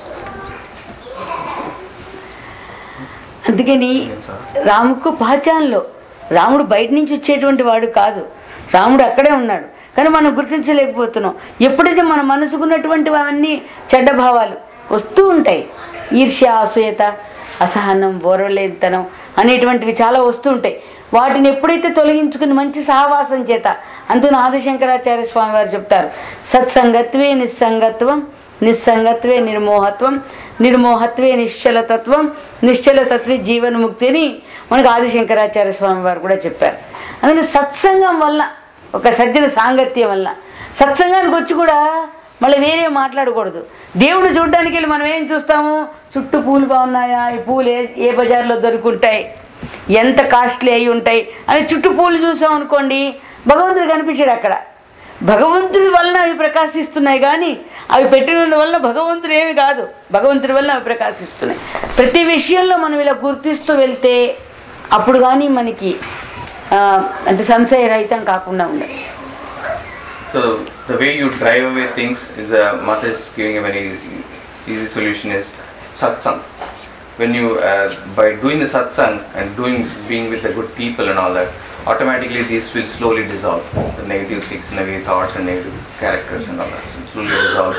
అందుకని రాముకు పహచాన్లో రాముడు బయట నుంచి వచ్చేటువంటి వాడు కాదు. రాముడు అక్కడే ఉన్నాడు, కానీ మనం గుర్తించలేకపోతున్నాం. ఎప్పుడైతే మన మనసుకున్నటువంటి అవన్నీ చెడ్డ భావాలు వస్తూ ఉంటాయి, ఈర్ష్య, అసూయత, అసహనం, ఓర్వలేనితనం అనేటువంటివి చాలా వస్తూ ఉంటాయి. వాటిని ఎప్పుడైతే తొలగించుకుని మంచి సహవాసం చేత, అందున ఆదిశంకరాచార్య స్వామి వారు చెప్తారు, సత్సంగత్వే నిస్సంగత్వం, నిస్సంగత్వే నిర్మోహత్వం, నిర్మోహత్వే నిశ్చలతత్వం, నిశ్చలతత్వే జీవన్ముక్తి అని మనకు ఆదిశంకరాచార్య స్వామి వారు కూడా చెప్పారు. అందుకని సత్సంగం వల్ల, ఒక సజ్జన సాంగత్యం వల్ల, సత్సంగానికి వచ్చి కూడా మళ్ళీ వేరే మాట్లాడకూడదు. దేవుడు చూడడానికి వెళ్ళి మనం ఏం చూస్తాము, చుట్టూ పూలు బాగున్నాయా, ఈ పూలు ఏ బజార్లో దొరుకుంటాయి, ఎంత కాస్ట్లీ అయి ఉంటాయి అని చుట్టూ పూలు చూసాం అనుకోండి, భగవంతుడు కనిపించాడు అక్కడ. భగవంతుడి వలన అవి ప్రకాశిస్తున్నాయి, కానీ అవి పెట్టినందువల్ల భగవంతుడు ఏమి కాదు, భగవంతుడి వలన అవి ప్రకాశిస్తున్నాయి. ప్రతి విషయంలో మనం ఇలా గుర్తిస్తూ వెళ్తే అప్పుడు కానీ మనకి అంటే సంశయ రహితం కాకుండా ఉండదు. So the way you drive away things is Mata is giving a very easy solution is satsang. When you by doing the satsang and being with the good people and all that, automatically these will slowly dissolve. The negative things, negative thoughts and negative characters and all that will slowly dissolve.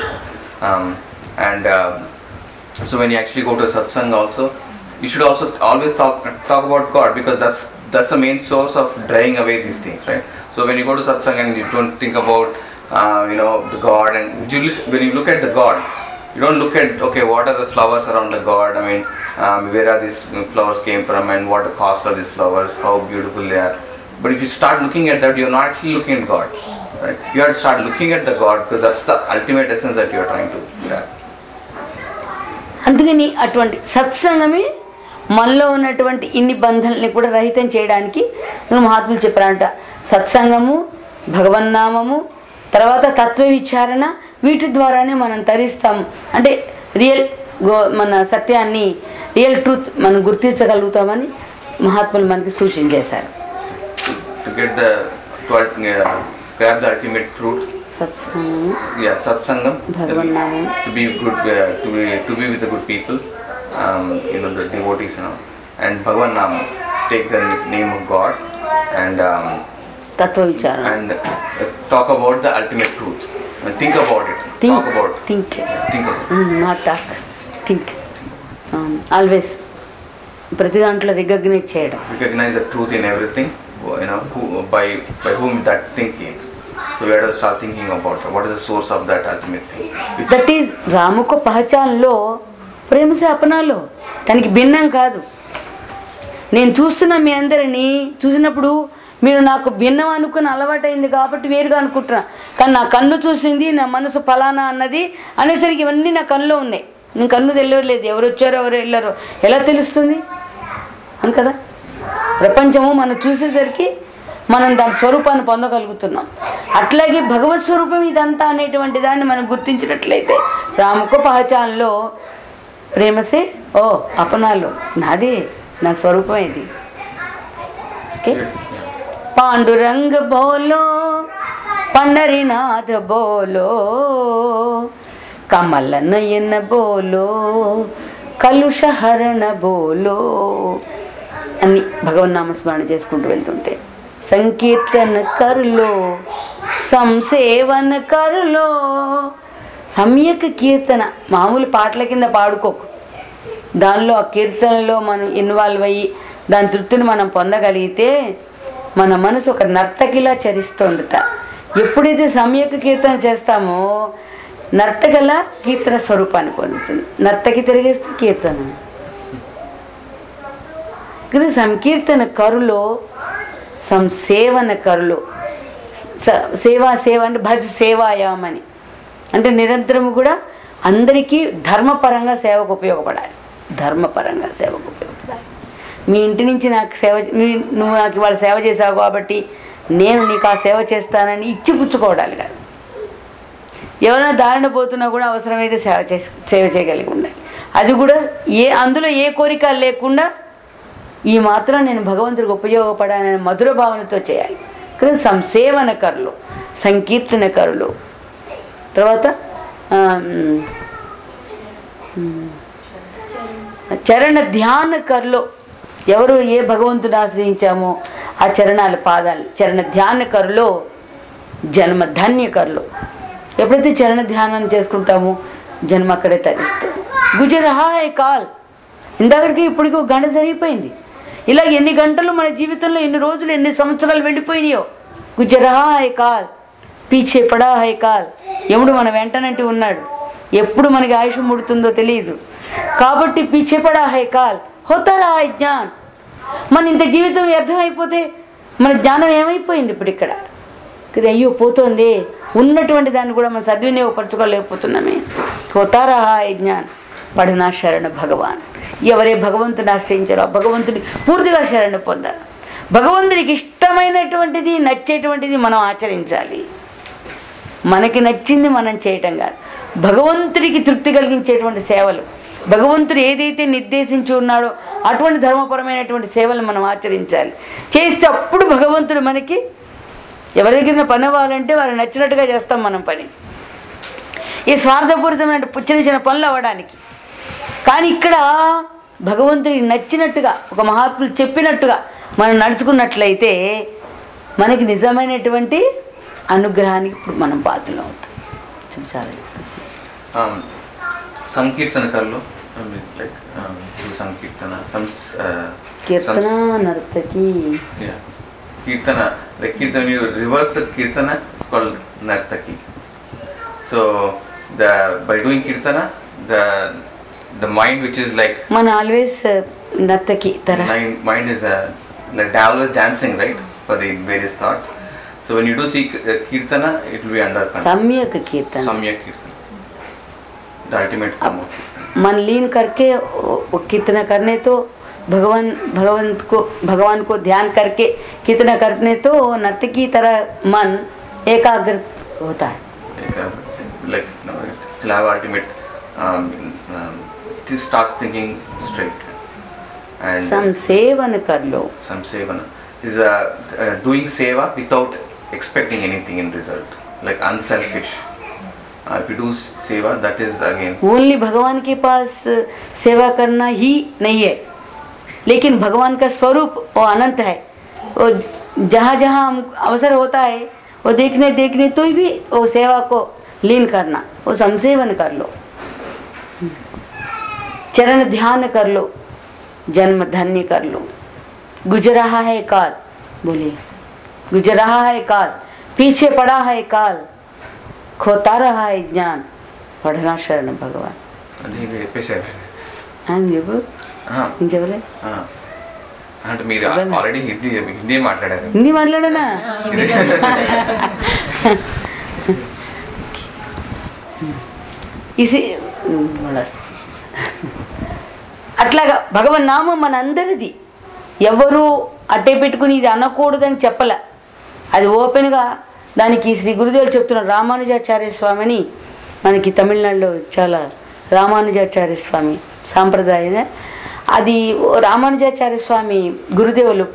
So when you actually go to a satsang also, you should also always talk about God, because that's the main source of driving away these things, right? So when you go to satsang and you don't think about the God, and when you look at the God, you don't look at, okay, what are the flowers around the God, where are these flowers came from and what the cost of these flowers, how beautiful they are. But if you start looking at that, you're not actually looking at God, right? You have to start looking at the God because that's the ultimate essence that you are trying to grab. అందుకని అటువంటి సత్సంగమే మనలో ఉన్నటువంటి ఇన్ని బంధాలని కూడా రహితం చేయడానికి మహాత్ములు చెప్పారంట. సత్సంగము, భగవన్నామము, తర్వాత తత్వ విచారణ, వీటి ద్వారానే మనం తరిస్తాము. అంటే రియల్ మన సత్యాన్ని, రియల్ ట్రూత్ మనం గుర్తించగలుగుతామని మహాత్ములు మనకి సూచన చేశారు. To get the, grab the ultimate truth. సత్సంగము, Satsangam. భగవన్నామం, To be good, to be with the good people, the devotees and all. And Bhagavan Nama, take the name of God and తత్వ విచారణ, and talk about the ultimate truth. And think about it. Talk about it. Think Think about it. Not talk, think. Always ప్రతి దాంట్లో రికగ్నైజ్ చేయడం. Recognize the truth in everything. By whom that thinking. So we have to start thinking about what is the source of that ultimate thing. That is రాముకు పహచాన్లో ప్రేమసే అపనాలో, దానికి భిన్నం కాదు. నేను చూస్తున్నా మీ అందరినీ, చూసినప్పుడు మీరు నాకు భిన్నం అనుకుని అలవాటైంది కాబట్టి వేరుగా అనుకుంటున్నా, కానీ నా కన్ను చూసింది, నా మనసు ఫలానా అన్నది అనేసరికి ఇవన్నీ నా కన్నులో ఉన్నాయి. నేను కన్ను తెలియలేదు, ఎవరు వచ్చారో ఎవరు వెళ్ళారో ఎలా తెలుస్తుంది అని కదా. ప్రపంచము మనం చూసేసరికి మనం దాని స్వరూపాన్ని పొందగలుగుతున్నాం. అట్లాగే భగవత్ స్వరూపం ఇదంతా అనేటువంటి దాన్ని మనం గుర్తించినట్లయితే రాముకు పహచాన్లో ప్రేమసే ఓ అపనాలో, నాదే, నా స్వరూపం ఇది. ఓకే. పాండురంగ బోలో, పండరినాథ బోలో, కమల నయన బోలో, కలుషహరణ బోలో అని భగవన్నామస్మరణ చేసుకుంటూ వెళ్తుంటే, సంకీర్తన కరులో, సంసేవన కరులో, సమ్యక్ కీర్తన, మామూలు పాటల కింద పాడుకోకు, దానిలో ఆ కీర్తనలో మనం ఇన్వాల్వ్ అయ్యి దాని తృప్తిని మనం పొందగలిగితే మన మనసు ఒక నర్తకిలా చరిస్తోందట. ఎప్పుడైతే సమ్యక్ కీర్తన చేస్తామో నర్తకల కీర్తన స్వరూపాన్ని పొందుతుంది. నర్తకి తిరిగేస్తే కీర్తన. సంకీర్తన కరులో, సంసేవన కరులో, సేవ అంటే భజ సేవాయామని అంటే నిరంతరము కూడా అందరికీ ధర్మపరంగా సేవకు ఉపయోగపడాలి. ధర్మపరంగా సేవకు ఉపయోగపడాలి. మీ ఇంటి నుంచి నాకు నువ్వు నాకు ఇవాళ సేవ చేసావు కాబట్టి నేను నీకు ఆ సేవ చేస్తానని ఇచ్చిపుచ్చుకోవడాలి కాదు. ఎవరైనా దారిన పోతున్నా కూడా అవసరమైతే సేవ చేయగలిగి ఉండాలి. అది కూడా అందులో ఏ కోరిక లేకుండా ఈ మాత్రం నేను భగవంతుడికి ఉపయోగపడాలని మధుర భావనతో చేయాలి. కానీ సంసేవన కరులు, సంకీర్తన కరులు, తర్వాత చరణ ధ్యాన కరులో, ఎవరు ఏ భగవంతుని ఆశ్రయించామో ఆ చరణాల పాదాలు చరణ ధ్యాన కరులో, జన్మ ధన్య కరులో. ఎప్పుడైతే చరణ ధ్యానం చేసుకుంటామో జన్మ అక్కడే తరిస్తుంది. గుజరహా హై కాల్, ఇందాకడికి ఇప్పటికి ఒక గంట జరిగిపోయింది. ఇలా ఎన్ని గంటలు మన జీవితంలో, ఎన్ని రోజులు, ఎన్ని సంవత్సరాలు వెళ్ళిపోయినాయో. గుజరహా హై కాల్, పీచే పడా హై కాల్. యముడు మన వెంటనంటి ఉన్నాడు. ఎప్పుడు మనకి ఆయుష్ ముడుతుందో తెలియదు కాబట్టి పీచే పడా హై కాల్, హోతారా హై జ్ఞాన్. మన ఇంత జీవితం వ్యర్థమైపోతే మన జ్ఞానం ఏమైపోయింది ఇప్పుడు ఇక్కడ. అయ్యో పోతుంది, ఉన్నటువంటి దాన్ని కూడా మనం సద్వినియోగపరచుకోలేకపోతున్నామే. హోతారా హై జ్ఞాన్, పడనా శరణ భగవాన్. ఎవరే భగవంతుని ఆశ్రయించారో ఆ భగవంతుని పూర్తిగా శరణ పొందాలి. భగవంతునికి ఇష్టమైనటువంటిది, నచ్చేటువంటిది మనం ఆచరించాలి. మనకి నచ్చింది మనం చేయటం కాదు. భగవంతుడికి తృప్తి కలిగించేటువంటి సేవలు, భగవంతుడు ఏదైతే నిర్దేశించి ఉన్నాడో అటువంటి ధర్మపరమైనటువంటి సేవలు మనం ఆచరించాలి. చేస్తే అప్పుడు భగవంతుడు మనకి, ఎవరి దగ్గర పని అవ్వాలంటే వారికి నచ్చినట్టుగా చేస్తాం మనం పని. ఈ స్వార్థపూరితమైన చిన్న చిన్న పనులు అవ్వడానికి. కానీ ఇక్కడ భగవంతుడికి నచ్చినట్టుగా, ఒక మహాత్ములు చెప్పినట్టుగా మనం నడుచుకున్నట్లయితే మనకి నిజమైనటువంటి అనుగ్రహానికి ఇప్పుడు మనం పాత్రలు అవుతాం. చూసాలి సంకీర్తన కళ్ళు, సంకీర్తన కీర్తన నర్తకి, కీర్తన, like kirtan, you reverse the kirtana, it's called nartaki. So by doing kirtana, the mind which is like, man always nartaki tara, mind is like always dancing, right, for the various thoughts. So when you do see Kirtana, it will be under सम्यक कीर्तन, Samyak Kirtana. The ultimate form of Kirtana. मन लीन करके वो कीर्तन करने तो भगवान को ध्यान करके कीर्तन करने तो नृत्य की तरह मन एकाग्र होता है. Like it will have ultimate. It starts thinking straight. And संसेवन कर लो. some sevana is doing seva without expecting anything in result, like unselfish. If you do seva, that is again only भगवान के पास सेवा करना ही नहीं है, लेकिन भगवान का स्वरूप वो अनंत है. वो जहाँ जहाँ हम अवसर होता है वो देखने तो भी वो सेवा को लीन करना, वो संसेवन कर लो, चरण ध्यान कर लो, जन्म धन्य कर लो. गुजर रहा है काल, बोलिए गुजर रहा है काल, पीछे पड़ा है काल, खोता रहा है ज्ञान, पढ़ना शरण भगवान. అది చెప్పేశారు. చెప్పు చెప్పలే, అంటే మీరు ఆల్రెడీ హిందీ మాట్లాడారు. హిందీ మాట్లాడనా? ఇసి అట్లాగా భగవన్ నామం మన అందరిది. ఎవరు అట్టే పెట్టుకుని ఇది అనకూడదని చెప్పలే, అది ఓపెన్గా దానికి శ్రీ గురుదేవులు చెప్తున్నారు. రామానుజాచార్య స్వామిని మనకి తమిళనాడులో చాలా రామానుజాచార్య స్వామి సాంప్రదాయం. అది రామానుజాచార్య స్వామి గురుదేవులు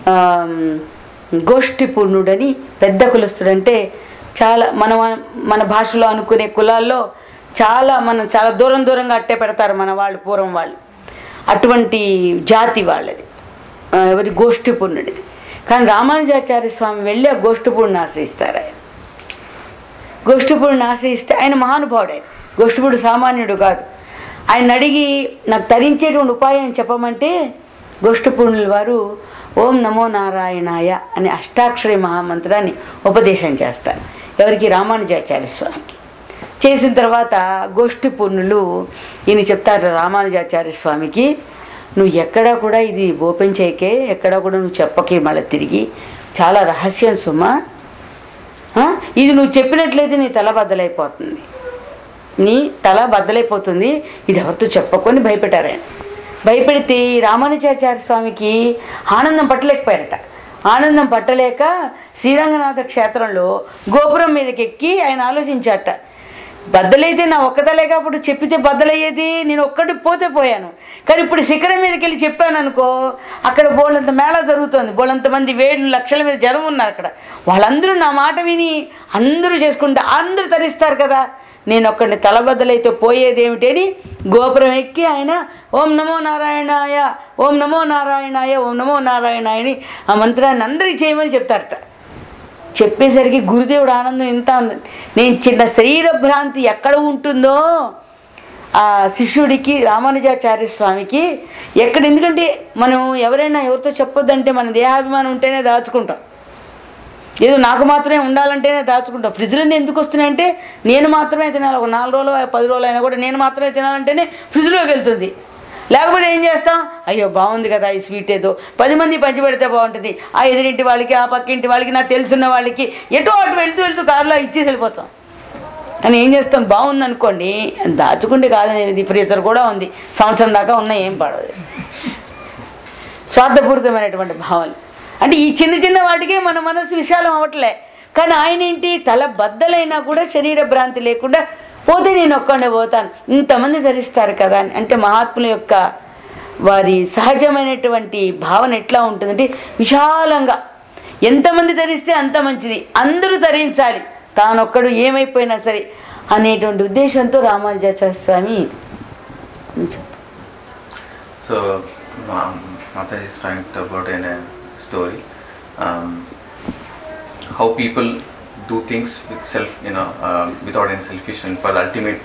గోష్ఠి పూర్ణుడని పెద్ద కులస్తుడంటే చాలా మన భాషలో అనుకునే కులాల్లో మనం చాలా దూరంగా అట్టే పెడతారు మన వాళ్ళు, పూర్వం వాళ్ళు. అటువంటి జాతి వాళ్ళది, ఎవరి గోష్ఠి పూర్ణుడిది. కానీ రామానుజాచార్య స్వామి వెళ్ళి ఆ గోష్ఠి పూర్ణిని ఆశ్రయిస్తారు. ఆయన గోష్ఠి పూర్ణిని ఆశ్రయిస్తే ఆయన మహానుభావుడు. ఆయన గోష్ఠిపుడు సామాన్యుడు కాదు. ఆయన అడిగి నాకు తరించేటువంటి ఉపాయం చెప్పమంటే గోష్ఠిపూర్ణుల వారు ఓం నమో నారాయణాయ అనే అష్టాక్షరి మహామంత్రాన్ని ఉపదేశం చేస్తారు. ఎవరికి? రామానుజాచార్య స్వామికి. చేసిన తర్వాత గోష్ఠిపూర్ణులు ఈయన చెప్తారు రామానుజాచార్య స్వామికి, నువ్వు ఎక్కడా కూడా ఇది ఓపెన్ చేయకే, ఎక్కడా కూడా నువ్వు చెప్పకే, మళ్ళీ తిరిగి చాలా రహస్యం సుమా, ఇది నువ్వు చెప్పినట్లయితే నీ తల బద్దలైపోతుంది, ఇది ఎవరితో చెప్పకొని భయపెట్టారు. ఆయన భయపెడితే రామానుజాచార్య స్వామికి ఆనందం పట్టలేకపోయారట. ఆనందం పట్టలేక శ్రీరంగనాథ క్షేత్రంలో గోపురం మీదకి ఎక్కి ఆయన ఆలోచించాట, బద్దలైతే నా ఒక్కదలే కాబట్టి చెప్పితే బద్దలయ్యేది, నేను ఒక్కటి పోతే పోయాను, కానీ ఇప్పుడు శిఖరం మీదకి వెళ్ళి చెప్పాను అనుకో, అక్కడ బోళ్ళంత మేళా జరుగుతుంది, బోళ్ళంతమంది వేలు లక్షల మీద జనం ఉన్నారు అక్కడ, వాళ్ళందరూ నా మాట విని అందరూ చేసుకుంటే అందరూ తరిస్తారు కదా, నేను ఒక్కడిని తలబద్దలైతే పోయేది ఏమిటని గోపురం ఎక్కి ఆయన ఓం నమో నారాయణాయ, ఓం నమో నారాయణాయ, ఓం నమో నారాయణాయని ఆ మంత్రాన్ని అందరికీ చేయమని చెప్తారట. చెప్పేసరికి గురుదేవుడు ఆనందం ఇంత ఉంది. నేను చిన్న శరీర భ్రాంతి ఎక్కడ ఉంటుందో ఆ శిష్యుడికి రామానుజాచార్య స్వామికి ఎక్కడ, ఎందుకంటే మనం ఎవరైనా ఎవరితో చెప్పొద్దంటే మన దేహాభిమానం ఉంటేనే దాచుకుంటాం, ఏదో నాకు మాత్రమే ఉండాలంటేనే దాచుకుంటాం. ఫ్రిడ్జ్లోనే ఎందుకు వస్తున్నాయంటే నేను మాత్రమే తినాలి, ఒక 4 రోజులు 10 రోజులు అయినా కూడా నేను మాత్రమే తినాలంటేనే ఫ్రిడ్జ్లోకి వెళ్తుంది. లేకపోతే ఏం చేస్తాం, అయ్యో బాగుంది కదా ఈ స్వీట్, ఏదో 10 మంది పంచి పెడితే బాగుంటుంది, ఆ ఎదురింటి వాళ్ళకి, ఆ పక్కింటి వాళ్ళకి, నాకు తెలుసున్న వాళ్ళకి, ఎటో అటు వెళ్తూ కారులో ఇచ్చేసి వెళ్ళిపోతాం. అని ఏం చేస్తాం, బాగుంది అనుకోండి, దాచుకుంటే కాదనేది, ఫ్రీజర్ కూడా ఉంది, సంవత్సరం దాకా ఉన్నాయి, ఏం పడదు. స్వార్థపూరితమైనటువంటి భావన. అంటే ఈ చిన్న వాటికే మన మనసు విశాలం అవ్వట్లే. కానీ ఆయన ఏంటి, తల బద్దలైనా కూడా శరీర భ్రాంతి లేకుండా పోతే నేను ఒక్కడే పోతాను, ఇంతమంది ధరిస్తారు కదా అని. అంటే మహాత్ముల యొక్క వారి సహజమైనటువంటి భావన ఎట్లా ఉంటుందంటే విశాలంగా, ఎంతమంది ధరిస్తే అంత మంచిది, అందరూ ధరించాలి, తానొక్కడు ఏమైపోయినా సరే అనేటువంటి ఉద్దేశంతో రామానుజాచార్య స్వామి. So Mata is trying to about in a story how people do things with self, without any selfish, and for the ultimate,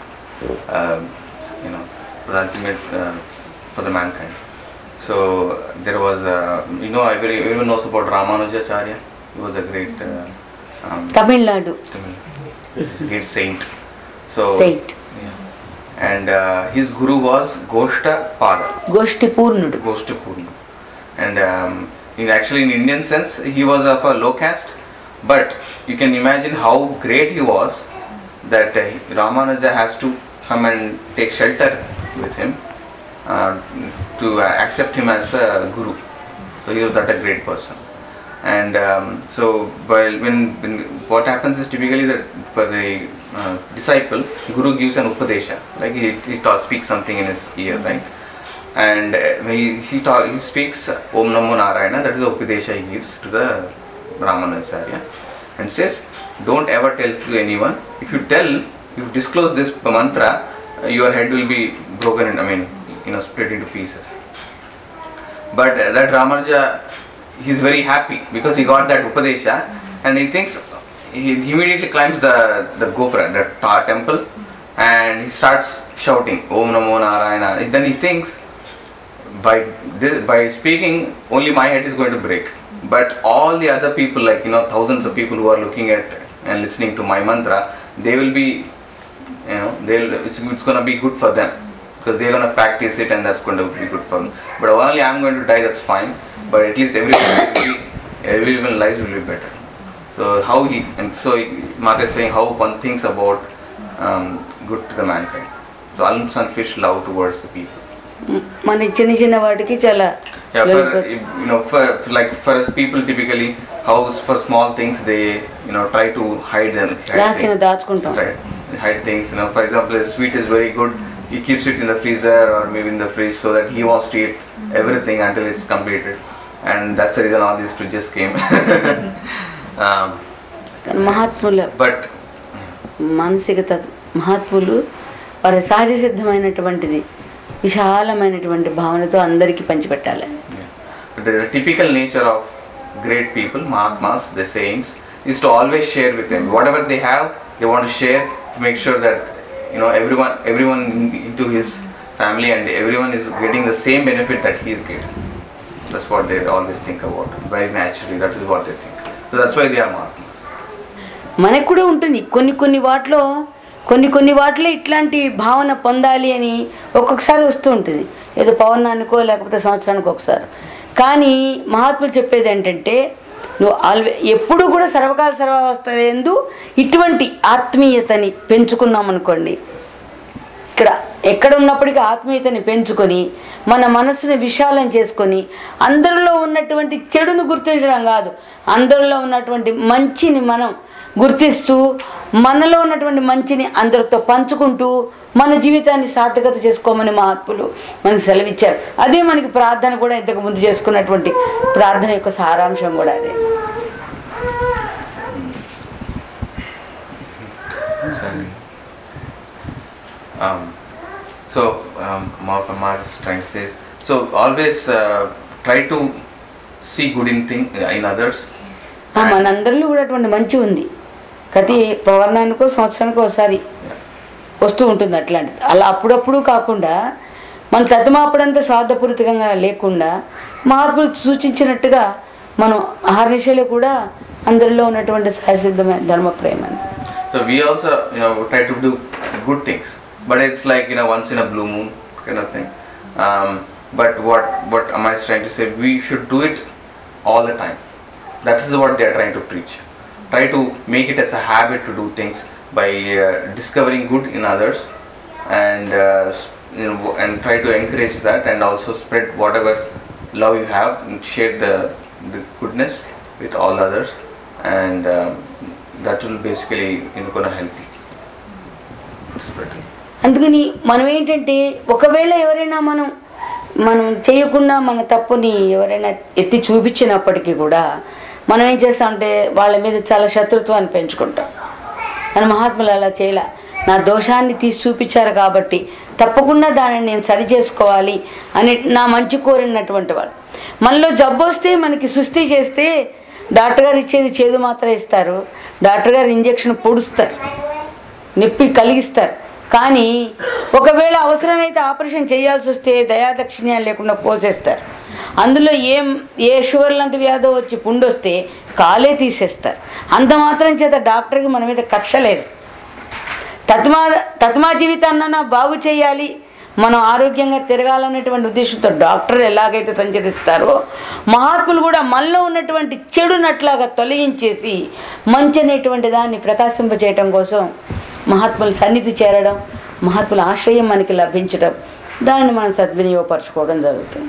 for the mankind. So there was everyone knows about Ramanujacharya. He was a great Tamil Nadu great saint. So saint. Yeah. And his guru was Goshtapada. Goshthipurnudu. And actually in Indian sense he was of a low caste, But you can imagine how great he was that Ramanuja has to come and take shelter with him to accept him as a guru. So he was that a great person. And so when what happens is typically that for the disciple, guru gives an upadesha, like he speaks something in his ear, right? And when he speaks Om Namo Narayana, that is the upadesha he gives to the Ramanujacharya, and says, don't ever tell to anyone. If you disclose this mantra, your head will be broken in, split into pieces. But that Ramanuja, he's very happy because he got that upadesha, and he thinks, he immediately climbs the Gopura, the temple, and he starts shouting Om Namo Narayana. Then he thinks, by speaking, only my head is going to break, but all the other people, like thousands of people who are looking at and listening to my mantra, they will be, it's going to be good for them, because they're going to practice it, and that's going to be good for them. But only I'm going to die, that's fine, but at least everyone's lives will be better. So Mata is saying how one thinks about good to the mankind. So unselfish love towards the people. మన చిన్న చిన్న వాటికి చాలా for people typically, how for small things they try to hide them, రహస్యంగా దాచుకుంటాం. right, hide things. For example, a sweet is very good, he keeps it in the freezer or maybe in the fridge so that he wants to eat everything until it's completed, and that's the reason all these fridges came. మహాత్ముల But మానసికత, మహాత్ములు వారి సహజ సిద్ధమైనటువంటిది విశాలమైనటువంటి భావనతో అందరికీ పంచిపెట్టాలి. the typical nature of great people, Mahatmas, the saints, is to always share with them whatever they have. They want to share to make sure that everyone into his family and everyone is getting the same benefit that he is getting. That's what they always think about. Very naturally, that is what they think. So that's why they are Mahatmas. మనకు కూడా ఉంటుంది కొన్ని వాటిలో ఇట్లాంటి భావన పొందాలి అని ఒక్కొక్కసారి వస్తూ ఉంటుంది, ఏదో పౌర్ణానికో లేకపోతే సంవత్సరానికి ఒకసారి. కానీ మహాత్ములు చెప్పేది ఏంటంటే, నువ్వు ఎప్పుడు కూడా సర్వకాల సర్వావస్థ యందు ఇటువంటి ఆత్మీయతని పెంచుకున్నామనుకోండి, ఎక్కడ ఉన్నప్పటికీ ఆత్మీయతని పెంచుకొని మన మనసుని విశాలం చేసుకొని అందరిలో ఉన్నటువంటి చెడును గుర్తించడం కాదు, అందరిలో ఉన్నటువంటి మంచిని మనం గుర్తిస్తూ మనలో ఉన్నటువంటి మంచిని అందరితో పంచుకుంటూ మన జీవితాన్ని సార్థకత చేసుకోమని మహాత్ములు మనకు సెలవిచ్చారు. అదే మనకి ప్రార్థన కూడా ఇంతకు ముందు చేసుకున్నటువంటి ప్రార్థన యొక్క సారాంశం కూడా అదే. Mahatma is trying to say, so always try to see good in others. మనందరిలో కూడా అటువంటి మంచి ఉంది, ప్రతి పౌర్ణానికో సంవత్సరానికో ఒకసారి వస్తూ ఉంటుంది అట్లాంటిది. అలా అప్పుడప్పుడు కాకుండా మన తత్మాపడంతా స్వార్థపూరితంగా లేకుండా మహాత్ములు సూచించినట్టుగా మనం ఆహర్నిశలో కూడా అందరిలో ఉన్నటువంటి సహసిద్ధమైన ధర్మ ప్రేమని. So we also try to do good things, but it's like once in a blue moon kind of thing. But what am I trying to say? We should do it all the time. That is what they are trying to preach. Try to make it as a habit to do things by discovering good in others, and and try to encourage that, and also spread whatever love you have, and share the goodness with all others, and that will basically going to help you. అందుకని మనం ఏంటంటే, ఒకవేళ ఎవరైనా మనం చేయకుండా మన తప్పుని ఎవరైనా ఎత్తి చూపించినప్పటికీ కూడా మనం ఏం చేస్తామంటే వాళ్ళ మీద చాలా శత్రుత్వాన్ని పెంచుకుంటాం. మన మహాత్ములు అలా చేయలే, నా దోషాన్ని తీసి చూపించారు కాబట్టి తప్పకుండా దానిని నేను సరి చేసుకోవాలి అని నా మంచి కోరినటువంటి వాళ్ళు. మనలో జబ్బు వస్తే మనకి సుస్థి చేస్తే డాక్టర్ గారు ఇచ్చేది చేదు మాత్రం ఇస్తారు, డాక్టర్ గారు ఇంజెక్షన్ పొడుస్తారు, నొప్పి కలిగిస్తారు. కానీ ఒకవేళ అవసరమైతే ఆపరేషన్ చేయాల్సి వస్తే దయాదక్షిణ్యాలు లేకుండా పోసేస్తారు. అందులో ఏ షుగర్ లాంటి వ్యాధో వచ్చి పుండు వస్తే కాలే తీసేస్తారు. అంత మాత్రం చేత డాక్టర్కి మన మీద కక్ష లేదు. తత్మా జీవితాన్న బాగు చేయాలి, మనం ఆరోగ్యంగా తిరగాలనేటువంటి ఉద్దేశంతో డాక్టర్ ఎలాగైతే సంచరిస్తారో మహాత్ములు కూడా మనలో ఉన్నటువంటి చెడునట్లాగా తొలగించేసి మంచి అనేటువంటి దాన్ని ప్రకాశింపచేయటం కోసం మహాత్ముల సన్నిధి చేరడం, మహాత్ముల ఆశ్రయం మనకి లభించడం, దాన్ని మనం సద్వినియోగపరచుకోవడం జరుగుతుంది.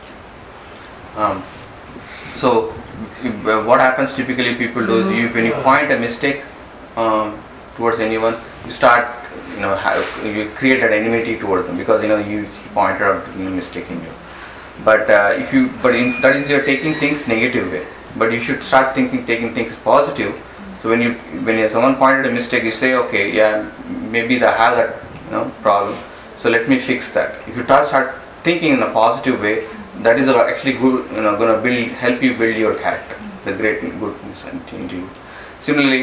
So what happens typically people do is when you point a mistake towards anyone, you start you create an enmity towards them because you pointed out the mistake in you. But that is you're taking things negative way. But you should start taking things positive. So when someone pointed a mistake, you say, okay, yeah, maybe I have that problem. So let me fix that. If you start thinking in a positive way, that is actually good, going to help you build your character, the great goodness into you. Similarly,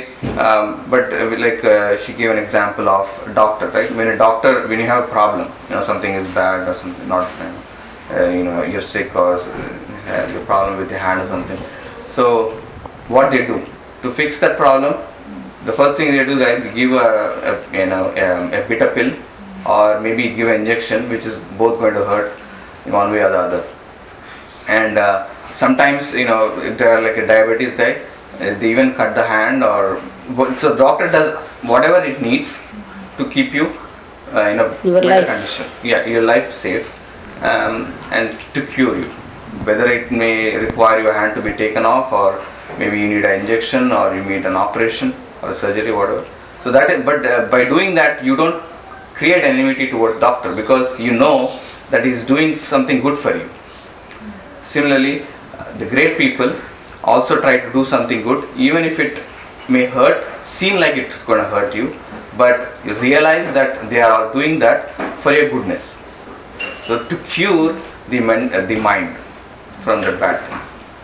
she gave an example of a doctor, right? When you have a problem, something is bad or something, not, you're sick or your problem with your hand or something. So what they do to fix that problem, the first thing they do is they give a bitter pill or maybe give an injection, which is both going to hurt in one way or the other. And sometimes if there are like a diabetes guy, they even cut the hand so doctor does whatever it needs to keep you in a your better life condition, your life safe, and to cure you, whether it may require your hand to be taken off or maybe you need an injection or you need an operation or a surgery, whatever. So that is, but by doing that you don't create enmity towards doctor because you know that he is doing something good for you. Similarly, the great people also try to do something good, even if it may seem like it's going to hurt you, but you realize that they are all doing that for your goodness. So to cure the mind from the bad things.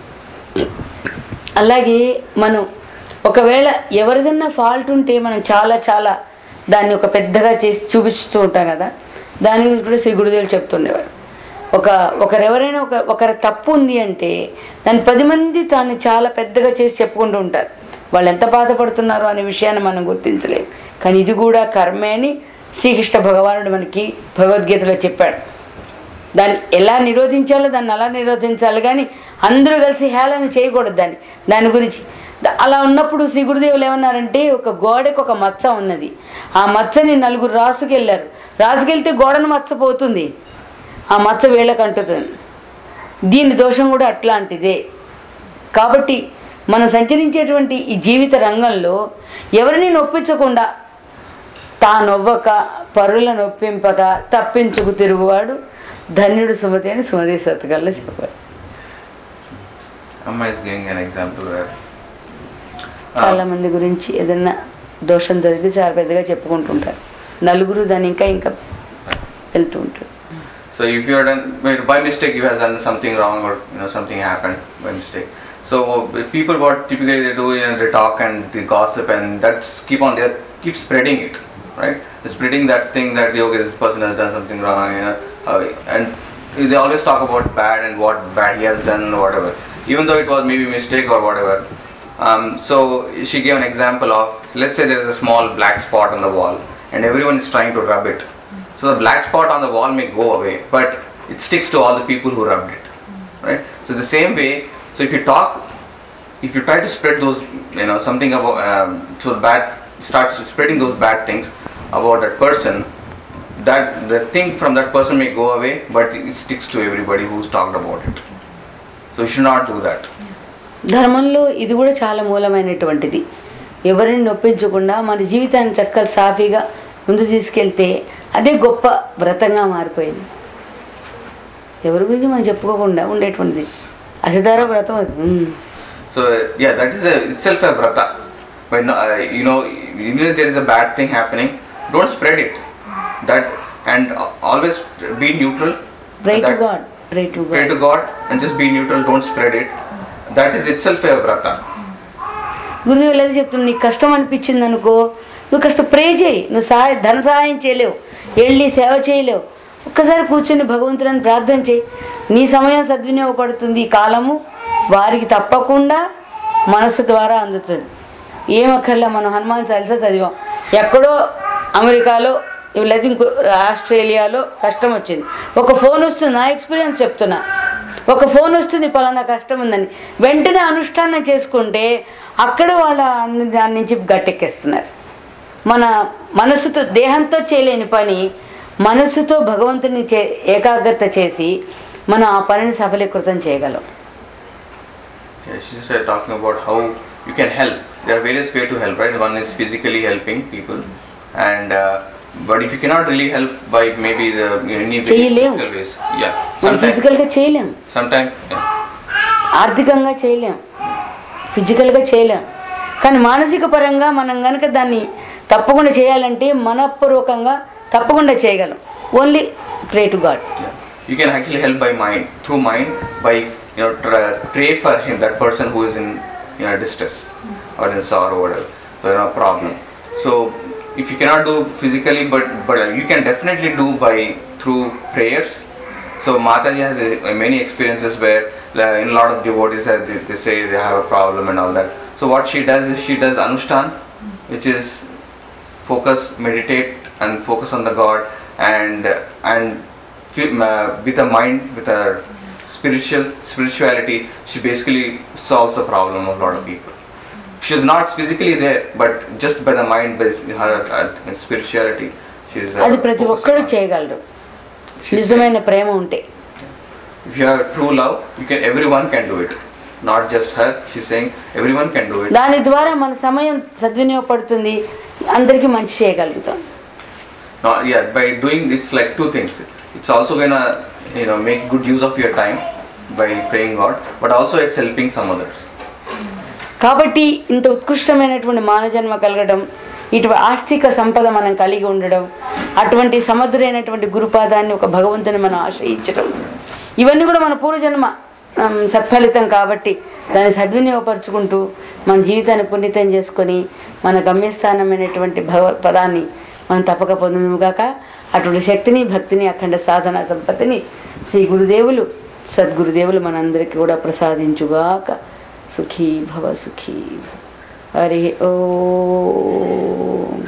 అలాగే మనం ఒకవేళ ఎవరిదన్నా ఫాల్ట్ ఉంటే మనం చాలా చాలా దాన్ని ఒక పెద్దగా చేసి చూపిస్తూ ఉంటాం కదా, దాని గురించి కూడా శ్రీ గురుదేవులు చెప్తుండేవారు. ఒకరెవరైనా ఒకరి తప్పు ఉంది అంటే దాన్ని 10 మంది తాను చాలా పెద్దగా చేసి చెప్పుకుంటూ ఉంటారు. వాళ్ళు ఎంత బాధపడుతున్నారో అనే విషయాన్ని మనం గుర్తించలేము. కానీ ఇది కూడా కర్మే అని శ్రీకృష్ణ భగవానుడు మనకి భగవద్గీతలో చెప్పాడు. దాన్ని ఎలా నిరోధించాలో దాన్ని అలా నిరోధించాలి, కానీ అందరూ కలిసి హేళన చేయకూడదు దాని గురించి. అలా ఉన్నప్పుడు శ్రీ గురుదేవులు ఏమన్నారంటే, ఒక గోడకు ఒక మచ్చ ఉన్నది, ఆ మచ్చని 4 రాసుకెళ్తే గోడను మచ్చ పోతుంది, ఆ మచ్చ వేళ్ళకు అంటుతుంది. దీని దోషం కూడా అట్లాంటిదే. కాబట్టి మనం సంచరించేటువంటి ఈ జీవిత రంగంలో ఎవరిని నొప్పించకుండా తానొవ్వక పరుల నొప్పింపక తప్పించుకు తిరుగువాడు ధన్యుడు సుమతి అని సుమతి శతకాల్లో చెప్పాడు. చాలా మంది గురించి ఏదన్నా దోషం జరిగితే చాలా పెద్దగా చెప్పుకుంటుంటారు, నలుగురు దాన్ని ఇంకా వెళ్తూ ఉంటారు. So if you are done by mistake, you have done something wrong or something happened by mistake. So people what typically they do they talk and they gossip and that's keep spreading it, right? They're spreading that thing that okay, this person has done something wrong, and they always talk about bad and what bad he has done or whatever, even though it was maybe mistake or whatever. So she gave an example of, let's say there is a small black spot on the wall and everyone is trying to rub it. So the black spot on the wall may go away, but it sticks to all the people who rubbed it, right? So the same way, so if you try to spread those, something about start spreading those bad things about that person, that the thing from that person may go away, but it sticks to everybody who's talked about it. So you should not do that. ధర్మంలో ఇది కూడా చాలా మూలమైనటువంటిది. ఎవరిని నొప్పించకుండా మన జీవితాన్ని చక్కగా సాఫీగా ముందు తీసుకెళ్తే అదే గొప్ప వ్రతంగా మారిపోయింది. ఎవరి గురించి మనం చెప్పుకోకుండా ఉండేటువంటిది అసిధార వ్రతం అది. So yeah, that is itself a vrata. But even if there is a bad thing happening, don't spread it. That and always be neutral. Pray to God. Pray to God and just be neutral. Don't spread it. That is itself a vrata. గురుదేవులు ఏదో చెప్తున్నాను, నీకు కష్టం అనిపించింది అనుకో, నువ్వు కాస్త ప్రే చేయి. నువ్వు ధన సహాయం చేయలేవు, వెళ్ళి సేవ చేయలేవు, ఒక్కసారి కూర్చొని భగవంతుని ప్రార్థన చేయి. నీ సమయం సద్వినియోగపడుతుంది. ఈ కాలము వారికి తప్పకుండా మనస్సు ద్వారా అందుతుంది. ఏమక్కర్లా, మనం హనుమాన్ చాలీసా చదివాం, ఎక్కడో అమెరికాలో లేదా ఇంకో ఆస్ట్రేలియాలో కష్టం వచ్చింది, ఒక ఫోన్ వస్తుంది, నా ఎక్స్పీరియన్స్ చెప్తున్నా, ఒక ఫోన్ వస్తుంది పలానా కష్టం ఉందని, వెంటనే అనుష్ఠానం చేసుకుంటే అక్కడ వాళ్ళ దాని నుంచి గట్టెక్కేస్తున్నారు. మన మనసుతో దేహంతో చేయలేని పని మనసుతో భగవంతుని ఏకాగ్రత చేసి మనం ఆ పనిని సఫలీకృతం చేయగలం. She started talking about how you can help. There are various ways to help, right? One is physically helping people, and but if you cannot really help by maybe the any physical ways, yeah. మనం ఫిజికల్గా చేయలేం, Sometimes, ఆర్థికంగా చేయలేం, ఫిజికల్గా చేయలేం. కానీ మానసిక పరంగా మనం కనుక దాన్ని తప్పకుండా చేయాలంటే మనపూర్వకంగా తప్పకుండా చేయగలం. Only pray to god. you can actually help by mind, through mind, by pray for him, that person who is in distress or in sorrow, whatever, so problem. So if you cannot do physically, but you can definitely do by through prayers. So Mataji has many experiences where in a lot of devotees they say they have a problem and all that. So what she does is she does Anushthan, which is focus, meditate and focus on the God, and with a mind, with a spirituality, she basically solves the problem of a lot of people. She is not physically there, but just by the mind, by her spirituality, she is. అది ప్రతి ఒక్కరు చేయగలరు నిజమైన ప్రేమ ఉంటే. If you have true love, everyone can do it, not just her. She's saying everyone can do it. దాని ద్వారా మన సమయం సద్వినియోగపడుతుంది, అందరికీ మంచి చేయగలుగుతాం. No, yeah, by doing this, like two things. It's also gonna make good use of your time by praying God, but also it's helping some others. కాబట్టి ఇంత ఉత్కృష్టమైనటువంటి మానవ జన్మ కలగడం, ఇటువంటి ఆస్తిక సంపద మనం కలిగి ఉండడం, అటువంటి సమర్థుడైనటువంటి గురుపాదాన్ని ఒక భగవంతుని మనం ఆశ్రయించడం, ఇవన్నీ కూడా మన పూర్వజన్మ సత్ఫలితం. కాబట్టి దాన్ని సద్వినియోగపరుచుకుంటూ మన జీవితాన్ని పునీతం చేసుకొని మన గమ్యస్థానమైనటువంటి పదాన్ని మనం తప్పక పొందుగాక. అటువంటి శక్తిని, భక్తిని, అఖండ సాధన సంపత్తిని శ్రీ గురుదేవులు సద్గురుదేవులు మనందరికీ కూడా ప్రసాదించుగాక. సుఖీ భవ, సుఖీ భవ. హరి ఓం.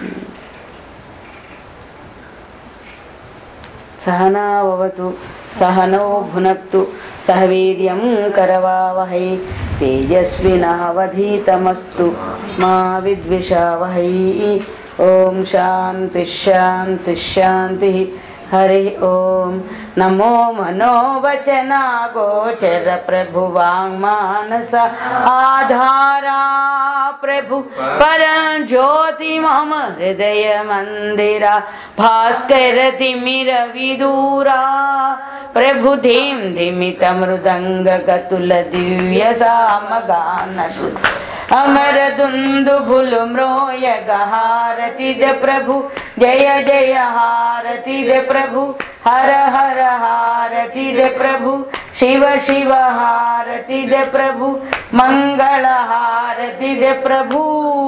సహనావతు సహనో భునక్తు సహ వీర్యం కరవావహై తేజస్వినావధీతమస్తు మా విద్విషావహై. ఓం శాంతి శాంతి శాంతి. హరి ఓం. నమో మనోవచనా గోచర ప్రభు వాంగ్మానస ఆధారా ప్రభు పరం జ్యోతి మమ హృదయ మందిరా భాస్కర తిమిర విదూరా ప్రభు ధీం ధిమిత మృదంగ గతుల దివ్య సామగాన అమర దుందుభులు మ్రోయ గహారతి ద ప్రభు జయ జయ హారతి ద ప్రభు హర హర హారతి ద ప్రభు శివ శివ హారతి ద ప్రభు మంగళ హారతి ద ప్రభు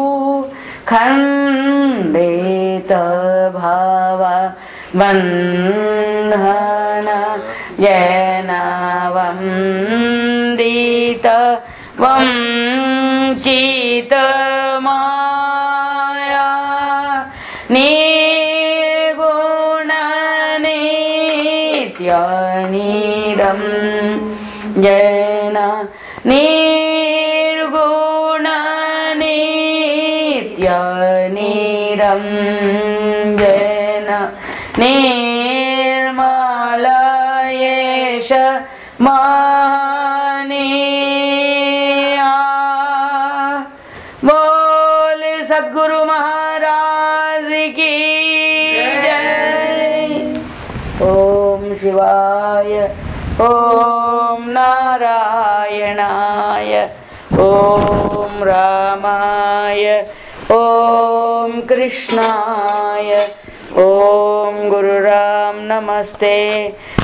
ఖండేత భావ బంధన జనవందిత వంచిత మాయా నిర్గుణ నిత్యనిరం జన నిర్గుణ నిత్యనిరం జన నిర్మలయేష बोल सद्गुरु महाराज की जय. ओम शिवाय, ओम नारायणाय, ओम रामाय, ओम कृष्णाय, ओम गुरु राम नमस्ते.